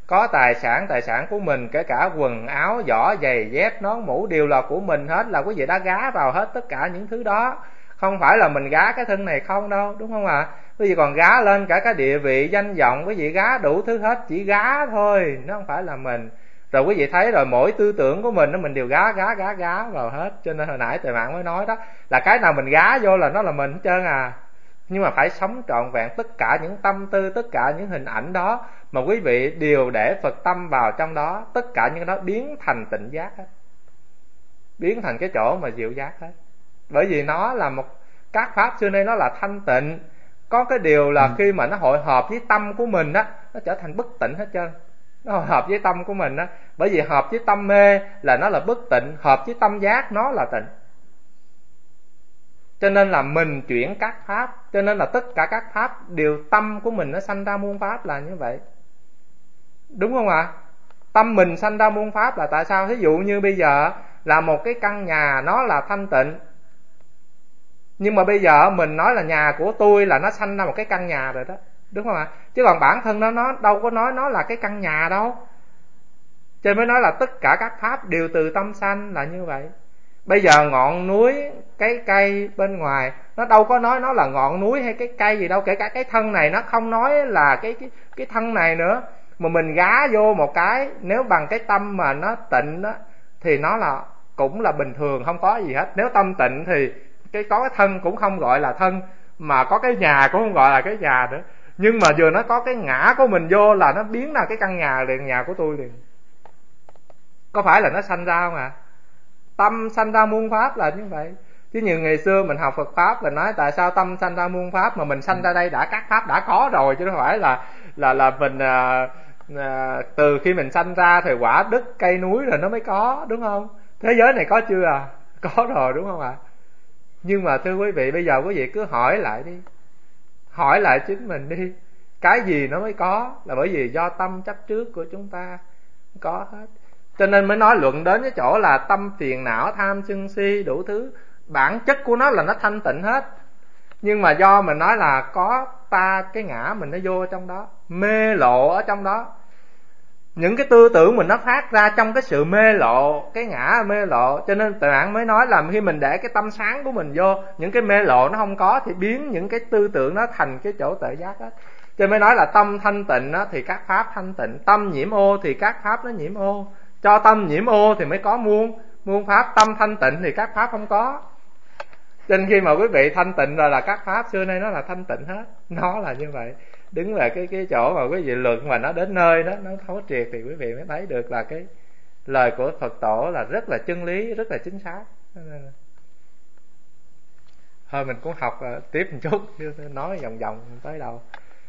có tài sản, tài sản của mình, kể cả quần áo, giỏ, giày, dép, nón, mũ đều là của mình hết, là quý vị đã gá vào hết tất cả những thứ đó. Không phải là mình gá cái thân này không đâu, đúng không ạ? À? Quý vị còn gá lên cả cái địa vị, danh vọng, quý vị gá đủ thứ hết, chỉ gá thôi, nó không phải là mình. Rồi quý vị thấy rồi, mỗi tư tưởng của mình nó mình đều gá gá gá gá vào hết. Cho nên hồi nãy Tề Mạng mới nói đó, là cái nào mình gá vô là nó là mình hết trơn à. Nhưng mà phải sống trọn vẹn tất cả những tâm tư, tất cả những hình ảnh đó mà quý vị đều để Phật tâm vào trong đó, tất cả những cái đó biến thành tịnh giác hết, biến thành cái chỗ mà diệu giác hết. Bởi vì nó là một, các pháp xưa nay nó là thanh tịnh. Có cái điều là khi mà nó hội hợp với tâm của mình đó, nó trở thành bất tịnh hết trơn. Nó hội hợp với tâm của mình đó. Bởi vì hợp với tâm mê là nó là bất tịnh, hợp với tâm giác nó là tịnh. Cho nên là mình chuyển các pháp, cho nên là tất cả các pháp đều tâm của mình nó sanh ra muôn pháp là như vậy. Đúng không ạ? À? Tâm mình sanh ra muôn pháp là tại sao? Ví dụ như bây giờ là một cái căn nhà nó là thanh tịnh, nhưng mà bây giờ mình nói là nhà của tôi là nó sanh ra một cái căn nhà rồi đó, đúng không ạ? À? Chứ còn bản thân nó nó đâu có nói nó là cái căn nhà đâu. Cho nên mới nói là tất cả các pháp đều từ tâm sanh là như vậy. Bây giờ ngọn núi, cái cây bên ngoài nó đâu có nói nó là ngọn núi hay cái cây gì đâu. Kể cả cái thân này nó không nói là cái cái, cái thân này nữa. Mà mình gá vô một cái, nếu bằng cái tâm mà nó tịnh đó, thì nó là cũng là bình thường, không có gì hết. Nếu tâm tịnh thì cái có cái thân cũng không gọi là thân, mà có cái nhà cũng không gọi là cái nhà nữa. Nhưng mà vừa nó có cái ngã của mình vô là nó biến ra cái căn nhà liền, nhà của tôi liền. Có phải là nó sanh ra không ạ? À? Tâm sanh ra muôn pháp là như vậy. Chứ nhiều ngày xưa mình học Phật pháp là nói tại sao tâm sanh ra muôn pháp, mà mình sanh ra đây đã các pháp đã có rồi, chứ không phải là là là mình à, à, từ khi mình sanh ra thì quả đất cây núi rồi nó mới có, đúng không? Thế giới này có chưa à? Có rồi, đúng không ạ? À? Nhưng mà thưa quý vị, bây giờ quý vị cứ hỏi lại đi, hỏi lại chính mình đi, cái gì nó mới có? Là bởi vì do tâm chấp trước của chúng ta có hết. Cho nên mới nói luận đến cái chỗ là tâm phiền não, tham sân si đủ thứ, bản chất của nó là nó thanh tịnh hết. Nhưng mà do mình nói là có ta, cái ngã mình nó vô trong đó, mê lộ ở trong đó. Những cái tư tưởng mình nó phát ra trong cái sự mê lộ, cái ngã mê lộ. Cho nên Tề Mạng mới nói là khi mình để cái tâm sáng của mình vô, những cái mê lộ nó không có, thì biến những cái tư tưởng nó thành cái chỗ tuệ giác hết. Cho nên mới nói là tâm thanh tịnh đó, thì các pháp thanh tịnh. Tâm nhiễm ô thì các pháp nó nhiễm ô. Cho tâm nhiễm ô thì mới có muôn muôn pháp. Tâm thanh tịnh thì các pháp không có. Cho nên khi mà quý vị thanh tịnh rồi là các pháp xưa nay nó là thanh tịnh hết. Nó là như vậy. Đứng về cái cái chỗ mà quý vị luận mà nó đến nơi đó, nó thấu triệt, thì quý vị mới thấy được là cái lời của Phật tổ là rất là chân lý, rất là chính xác. Thôi mình cũng học uh, tiếp một chút, nói vòng vòng tới đâu.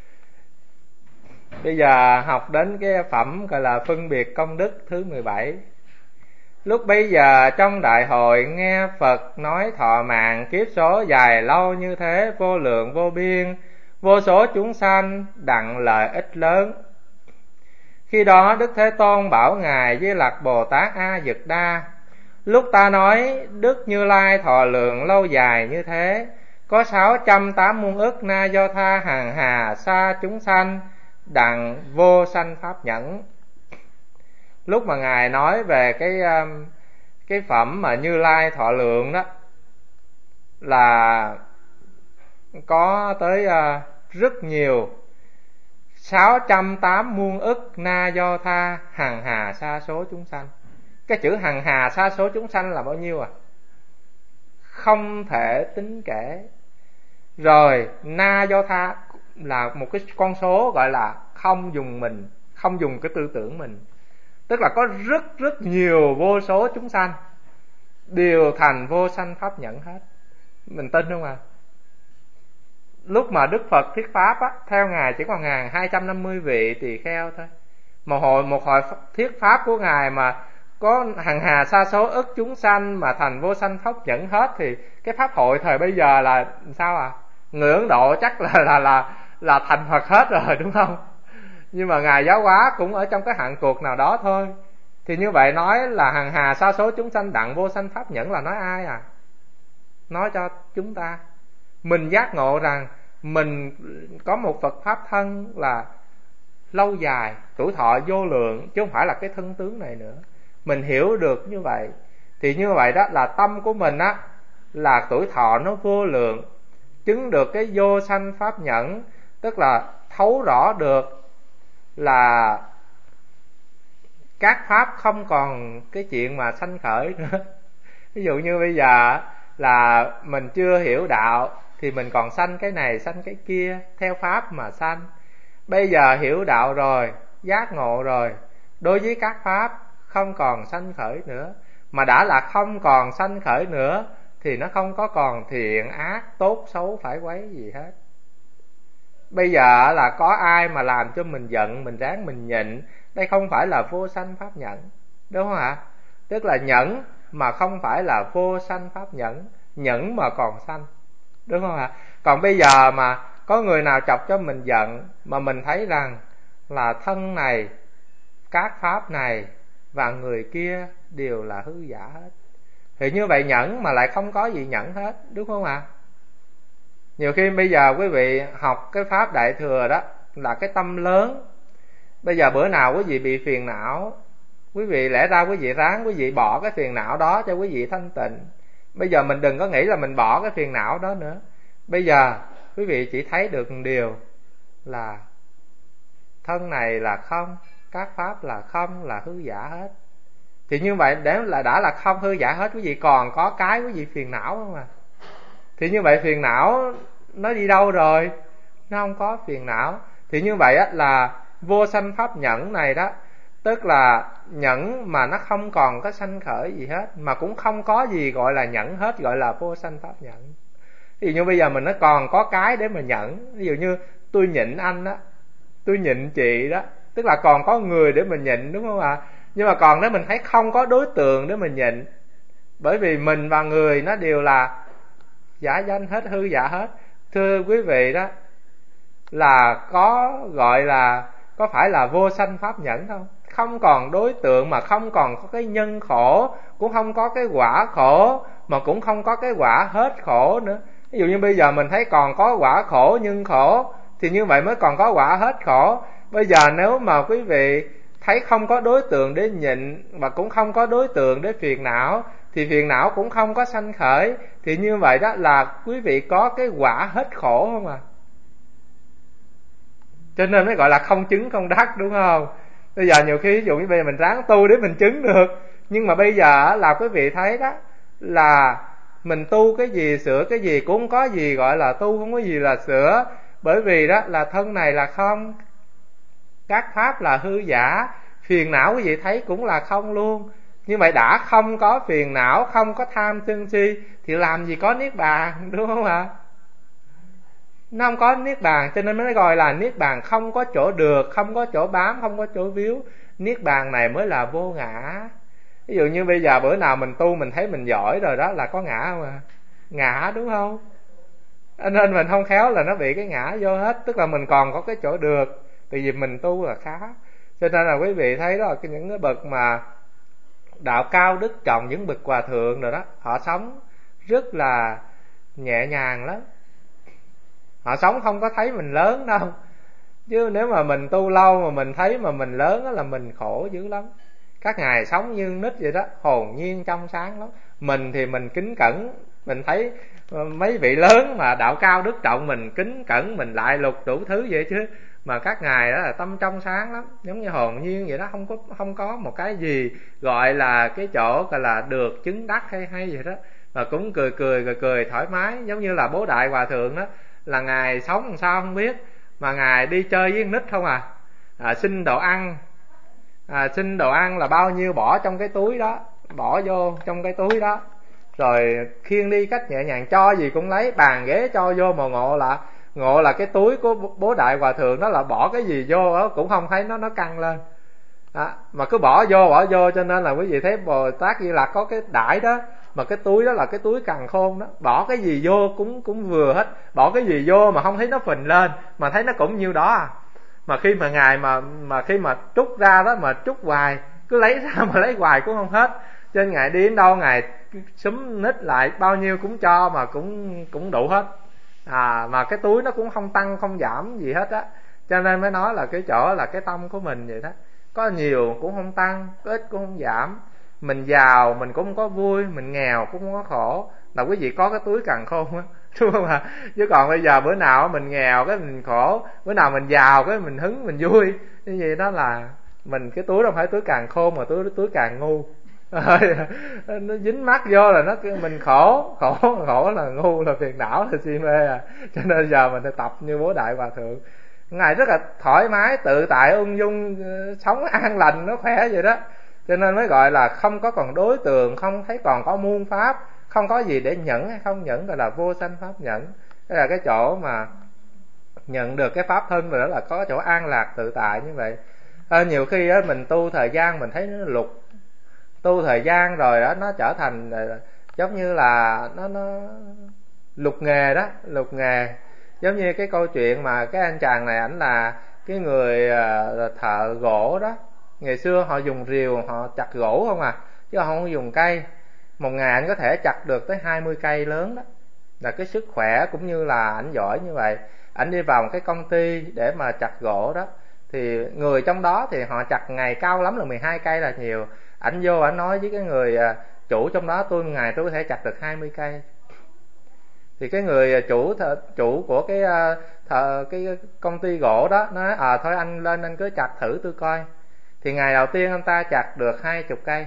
Bây giờ học đến cái phẩm gọi là phân biệt công đức thứ mười bảy. Lúc bây giờ trong đại hội nghe Phật nói thọ mạng, kiếp số dài lâu như thế, vô lượng vô biên, vô số chúng sanh đặng lợi ích lớn. Khi đó Đức Thế Tôn bảo Ngài Di Lặc Bồ Tát A Dực Đa: lúc ta nói Đức Như Lai thọ lượng lâu dài như thế, có sáu trăm tám muôn ức na do tha hàng hà sa chúng sanh đặng vô sanh pháp nhẫn. Lúc mà Ngài nói về cái cái phẩm mà Như Lai thọ lượng đó, là có tới rất nhiều, sáu trăm tám muôn ức na do tha hằng hà sa số chúng sanh. Cái chữ hằng hà sa số chúng sanh là bao nhiêu à? Không thể tính kể. Rồi na do tha là một cái con số gọi là không dùng mình, không dùng cái tư tưởng mình. Tức là có rất rất nhiều vô số chúng sanh đều thành vô sanh pháp nhẫn hết. Mình tin không à? Lúc mà Đức Phật thuyết pháp á, theo Ngài chỉ còn ngàn hai trăm năm mươi vị tỳ kheo thôi. Một hồi một hồi thuyết pháp của Ngài mà có hàng hà sa số ức chúng sanh mà thành vô sanh pháp nhẫn hết, thì cái pháp hội thời bây giờ là sao à? Người Ấn Độ chắc là là là là thành Phật hết rồi, đúng không? Nhưng mà Ngài giáo hóa cũng ở trong cái hạn cuộc nào đó thôi. Thì như vậy nói là hàng hà sa số chúng sanh đặng vô sanh pháp nhẫn là nói ai à? Nói cho chúng ta. Mình giác ngộ rằng mình có một Phật pháp thân là lâu dài, tuổi thọ vô lượng, chứ không phải là cái thân tướng này nữa. Mình hiểu được như vậy thì như vậy đó là tâm của mình á là tuổi thọ nó vô lượng, chứng được cái vô sanh pháp nhẫn, tức là thấu rõ được là các pháp không còn cái chuyện mà sanh khởi nữa. Ví dụ như bây giờ là mình chưa hiểu đạo thì mình còn sanh cái này sanh cái kia theo pháp mà sanh. Bây giờ hiểu đạo rồi, giác ngộ rồi, đối với các pháp không còn sanh khởi nữa. Mà đã là không còn sanh khởi nữa thì nó không có còn thiện ác tốt xấu phải quấy gì hết. Bây giờ là có ai mà làm cho mình giận, mình ráng mình nhịn, đây không phải là vô sanh pháp nhẫn, đúng không ạ? Tức là nhẫn mà không phải là vô sanh pháp nhẫn, nhẫn mà còn sanh, đúng không ạ? Còn bây giờ mà có người nào chọc cho mình giận mà mình thấy rằng là thân này, các pháp này và người kia đều là hư giả hết, thì như vậy nhẫn mà lại không có gì nhẫn hết, đúng không ạ? Nhiều khi bây giờ quý vị học cái pháp Đại Thừa đó là cái tâm lớn. Bây giờ bữa nào quý vị bị phiền não, quý vị lẽ ra quý vị ráng quý vị bỏ cái phiền não đó cho quý vị thanh tịnh. Bây giờ mình đừng có nghĩ là mình bỏ cái phiền não đó nữa. Bây giờ quý vị chỉ thấy được một điều là thân này là không, các pháp là không, là hư giả hết. Thì như vậy để là đã là không hư giả hết, quý vị còn có cái quý vị phiền não không à? Thì như vậy phiền não nó đi đâu rồi? Nó không có phiền não. Thì như vậy á là vô sanh pháp nhẫn này đó, tức là nhẫn mà nó không còn có sanh khởi gì hết, mà cũng không có gì gọi là nhẫn hết, gọi là vô sanh pháp nhẫn. Ví dụ như bây giờ mình nó còn có cái để mà nhẫn. Ví dụ như tôi nhịn anh đó, tôi nhịn chị đó, tức là còn có người để mình nhịn, đúng không ạ? Nhưng mà còn nếu mình thấy không có đối tượng để mình nhịn, bởi vì mình và người nó đều là giả danh hết, hư giả hết. Thưa quý vị đó, là có gọi là có phải là vô sanh pháp nhẫn không? Không còn đối tượng, mà không còn có cái nhân khổ, cũng không có cái quả khổ, mà cũng không có cái quả hết khổ nữa. Ví dụ như bây giờ mình thấy còn có quả khổ nhân khổ thì như vậy mới còn có quả hết khổ. Bây giờ nếu mà quý vị thấy không có đối tượng để nhịn, mà cũng không có đối tượng để phiền não, thì phiền não cũng không có sanh khởi, thì như vậy đó là quý vị có cái quả hết khổ không à? Cho nên mới gọi là không chứng không đắc, đúng không? Bây giờ nhiều khi ví dụ như bây giờ mình ráng tu để mình chứng được, nhưng mà bây giờ là quý vị thấy đó là mình tu cái gì sửa cái gì cũng không có gì gọi là tu, không có gì là sửa. Bởi vì đó là thân này là không, các pháp là hư giả, phiền não quý vị thấy cũng là không luôn. Như vậy đã không có phiền não, không có tham sân si thì làm gì có niết bàn, đúng không ạ? Nó không có niết bàn, cho nên mới gọi là niết bàn không có chỗ được, không có chỗ bám, không có chỗ víu. Niết bàn này mới là vô ngã. Ví dụ như bây giờ bữa nào mình tu mình thấy mình giỏi rồi đó là có ngã không à? Ngã, đúng không? Nên mình không khéo là nó bị cái ngã vô hết. Tức là mình còn có cái chỗ được, tại vì mình tu là khá. Cho nên là quý vị thấy đó, những cái bậc mà đạo cao đức trọng, những bậc hòa thượng rồi đó, họ sống rất là nhẹ nhàng lắm. Họ sống không có thấy mình lớn đâu. Chứ nếu mà mình tu lâu mà mình thấy mà mình lớn đó là mình khổ dữ lắm. Các ngài sống như nít vậy đó, hồn nhiên trong sáng lắm. Mình thì mình kính cẩn, mình thấy mấy vị lớn mà đạo cao đức trọng mình kính cẩn, mình lại lục đủ thứ vậy chứ. Mà các ngài đó là tâm trong sáng lắm, giống như hồn nhiên vậy đó, không có không có một cái gì gọi là cái chỗ gọi là được chứng đắc hay hay vậy đó. Mà cũng cười cười cười cười thoải mái, giống như là Bố Đại Hòa Thượng đó, là ngài sống làm sao không biết, mà ngài đi chơi với con nít không à, à xin đồ ăn, à, xin đồ ăn là bao nhiêu bỏ trong cái túi đó, bỏ vô trong cái túi đó, rồi khiêng đi cách nhẹ nhàng, cho gì cũng lấy, bàn ghế cho vô. Mà ngộ là ngộ là cái túi của Bố Đại Hòa Thượng đó là bỏ cái gì vô đó cũng không thấy nó nó căng lên à, mà cứ bỏ vô bỏ vô. Cho nên là quý vị thấy Bồ Tát Di Lặc có cái đãi đó, mà cái túi đó là cái túi càn khôn đó, bỏ cái gì vô cũng cũng vừa hết, bỏ cái gì vô mà không thấy nó phình lên, mà thấy nó cũng nhiêu đó à. Mà khi mà ngài mà mà khi mà trút ra đó mà trút hoài, cứ lấy ra mà lấy hoài cũng không hết. Cho nên ngài đi đến đâu ngài xúm nít lại bao nhiêu cũng cho, mà cũng cũng đủ hết à, mà cái túi nó cũng không tăng không giảm gì hết á. Cho nên mới nói là cái chỗ là cái tâm của mình vậy đó, có nhiều cũng không tăng, có ít cũng không giảm. Mình giàu mình cũng không có vui, mình nghèo cũng không có khổ. Là quý vị có cái túi càn khôn á, đúng không ạ? Chứ còn bây giờ bữa nào mình nghèo cái mình khổ, bữa nào mình giàu cái mình hứng mình vui, như vậy đó là mình cái túi đâu phải túi càn khôn mà túi túi càng ngu. Nó dính mắt vô là nó mình khổ, khổ khổ là ngu, là phiền não, là si mê à. Cho nên giờ mình phải tập như Bố Đại Hòa Thượng, ngài rất là thoải mái tự tại ung dung, sống an lành nó khỏe vậy đó. Cho nên mới gọi là không có còn đối tượng, không thấy còn có muôn pháp, không có gì để nhẫn hay không nhẫn, gọi là vô sanh pháp nhẫn. Đây là cái chỗ mà nhận được cái pháp thân rồi, đó là có chỗ an lạc tự tại như vậy. À, nhiều khi á, mình tu thời gian mình thấy nó lục, tu thời gian rồi đó nó trở thành giống như là nó nó lục nghề đó, lục nghề. Giống như cái câu chuyện mà cái anh chàng này, ảnh là cái người thợ gỗ đó. Ngày xưa họ dùng rìu họ chặt gỗ không à, chứ họ không dùng cây. Một ngày ảnh có thể chặt được tới hai mươi cây lớn đó. Là cái sức khỏe cũng như là ảnh giỏi như vậy. Ảnh đi vào một cái công ty để mà chặt gỗ đó, thì người trong đó thì họ chặt ngày cao lắm là mười hai cây là nhiều. Ảnh vô ảnh nói với cái người chủ trong đó, tôi một ngày tôi có thể chặt được hai mươi cây. Thì cái người chủ chủ của cái thợ, cái công ty gỗ đó nói à thôi anh lên anh cứ chặt thử tôi coi. Thì ngày đầu tiên anh ta chặt được hai mươi cây,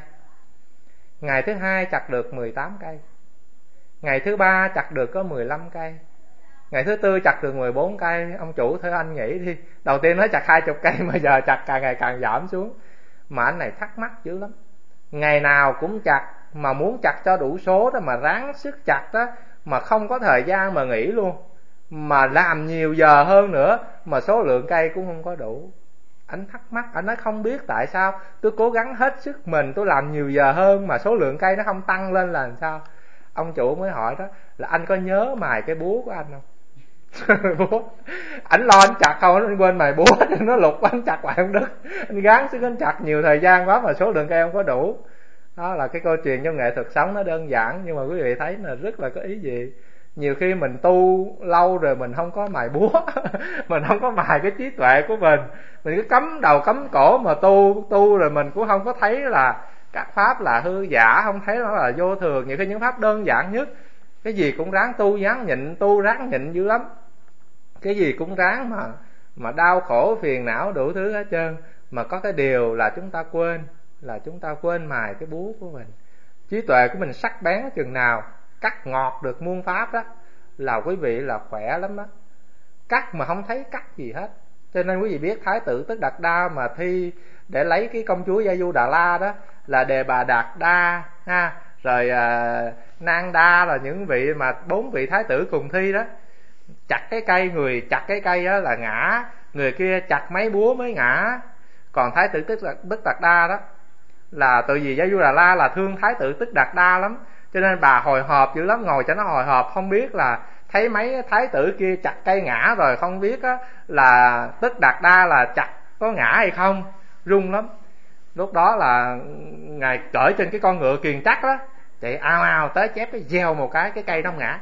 ngày thứ hai chặt được mười tám cây, ngày thứ ba chặt được có mười lăm cây, ngày thứ tư chặt được mười bốn cây. Ông chủ thôi anh nghĩ đi, đầu tiên nói chặt hai mươi cây mà giờ chặt càng ngày càng giảm xuống. Mà anh này thắc mắc dữ lắm, ngày nào cũng chặt mà muốn chặt cho đủ số đó, mà ráng sức chặt đó, mà không có thời gian mà nghỉ luôn, mà làm nhiều giờ hơn nữa mà số lượng cây cũng không có đủ. Anh thắc mắc, anh nói không biết tại sao tôi cố gắng hết sức mình, tôi làm nhiều giờ hơn mà số lượng cây nó không tăng lên là làm sao. Ông chủ mới hỏi đó là anh có nhớ mài cái búa của anh không? Búa ảnh lo anh chặt không, anh quên mài búa nó lục, anh chặt lại không đứt. Anh gắng sức anh chặt nhiều thời gian quá mà số lượng cây không có đủ. Đó là cái câu chuyện trong nghệ thuật sống, nó đơn giản nhưng mà quý vị thấy là rất là có ý vị. Nhiều khi mình tu lâu rồi mình không có mài búa mình không có mài cái trí tuệ của mình, mình cứ cắm đầu cắm cổ mà tu tu rồi mình cũng không có thấy là các pháp là hư giả, không thấy nó là vô thường. Nhiều khi những pháp đơn giản nhất, cái gì cũng ráng tu, ráng nhịn tu, ráng nhịn dữ lắm, cái gì cũng ráng mà mà đau khổ phiền não đủ thứ hết trơn. Mà có cái điều là chúng ta quên, là chúng ta quên mài cái búa của mình. Trí tuệ của mình sắc bén chừng nào, cắt ngọt được muôn pháp đó, là quý vị là khỏe lắm đó. Cắt mà không thấy cắt gì hết. Cho nên quý vị biết Thái tử Tức Đạt Đa mà thi để lấy cái công chúa Gia Du Đà La đó, là Đề Bà Đạt Đa ha, rồi à, Nang Đa, là những vị mà bốn vị thái tử cùng thi đó. Chặt cái cây, người chặt cái cây đó là ngã, người kia chặt mấy búa mới ngã. Còn Thái tử Tức Đạt, Tức Đạt Đa đó là tự vì Gia Du Đà La là thương Thái tử Tức Đạt Đa lắm, cho nên bà hồi hộp dữ lắm, ngồi cho nó hồi hộp, không biết là thấy mấy thái tử kia chặt cây ngã rồi, không biết á, là Tức Đạt Đa là chặt có ngã hay không, run lắm. Lúc đó là ngài cởi trên cái con ngựa kiền trắc đó, chạy ao ao tới chép cái gieo một cái, cái cây nó ngã.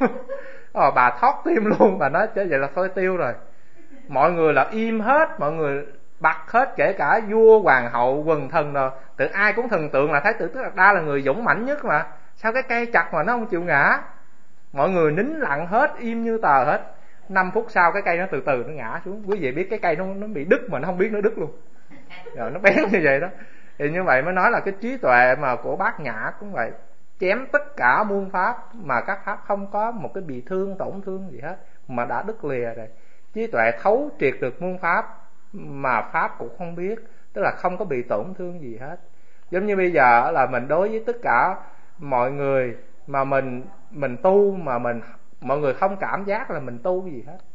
Rồi bà thót tim luôn, bà nói chứ vậy là thôi tiêu rồi. Mọi người là im hết, mọi người bặt hết, kể cả vua hoàng hậu quần thần rồi, tự ai cũng thần tượng là Thái tử Tức Đạt Đa là người dũng mãnh nhất mà, sao cái cây chặt mà nó không chịu ngã. Mọi người nín lặng hết, im như tờ hết. Năm phút sau cái cây nó từ từ nó ngã xuống. Quý vị biết cái cây nó nó bị đứt mà nó không biết nó đứt luôn, rồi nó bén như vậy đó. Thì như vậy mới nói là cái trí tuệ mà của Bát Nhã cũng vậy, chém tất cả muôn pháp mà các pháp không có một cái bị thương tổn thương gì hết, mà đã đứt lìa rồi. Trí tuệ thấu triệt được muôn pháp mà pháp cũng không biết, tức là không có bị tổn thương gì hết. Giống như bây giờ là mình đối với tất cả mọi người mà mình mình tu mà mình mọi người không cảm giác là mình tu gì hết.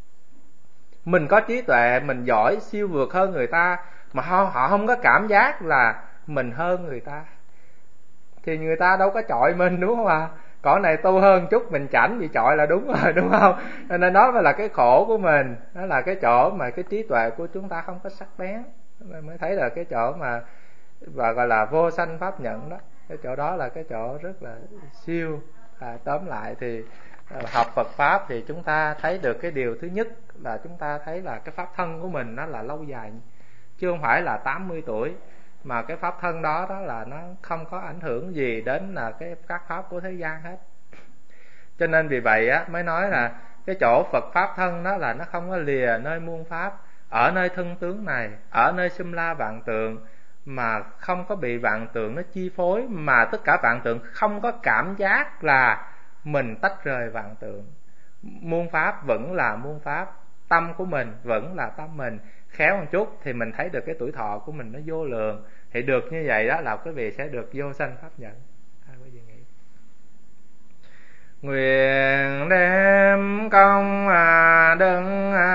Mình có trí tuệ, mình giỏi siêu vượt hơn người ta mà họ, họ không có cảm giác là mình hơn người ta, thì người ta đâu có chọi mình, đúng không ạ? À? Cõi này tu hơn chút mình chảnh bị chọi là đúng rồi, đúng không? Nên đó mới là cái khổ của mình, đó là cái chỗ mà cái trí tuệ của chúng ta không có sắc bén, mới thấy là cái chỗ mà và gọi là vô sanh pháp nhận đó. Cái chỗ đó là cái chỗ rất là siêu. À, tóm lại thì học Phật pháp thì chúng ta thấy được cái điều thứ nhất là chúng ta thấy là cái pháp thân của mình nó là lâu dài, chứ không phải là tám mươi tuổi, mà cái pháp thân đó đó là nó không có ảnh hưởng gì đến là cái các pháp của thế gian hết. Cho nên vì vậy á mới nói là cái chỗ Phật pháp thân đó là nó không có lìa nơi muôn pháp, ở nơi thân tướng này, ở nơi xâm la vạn tượng, mà không có bị vạn tượng nó chi phối, mà tất cả vạn tượng không có cảm giác là mình tách rời vạn tượng. Muôn pháp vẫn là muôn pháp, tâm của mình vẫn là tâm mình. Khéo một chút thì mình thấy được cái tuổi thọ của mình nó vô lượng, thì được như vậy đó là quý vị sẽ được vô sanh pháp nhận. À, quý vị nghĩ nguyện đem công à, đấng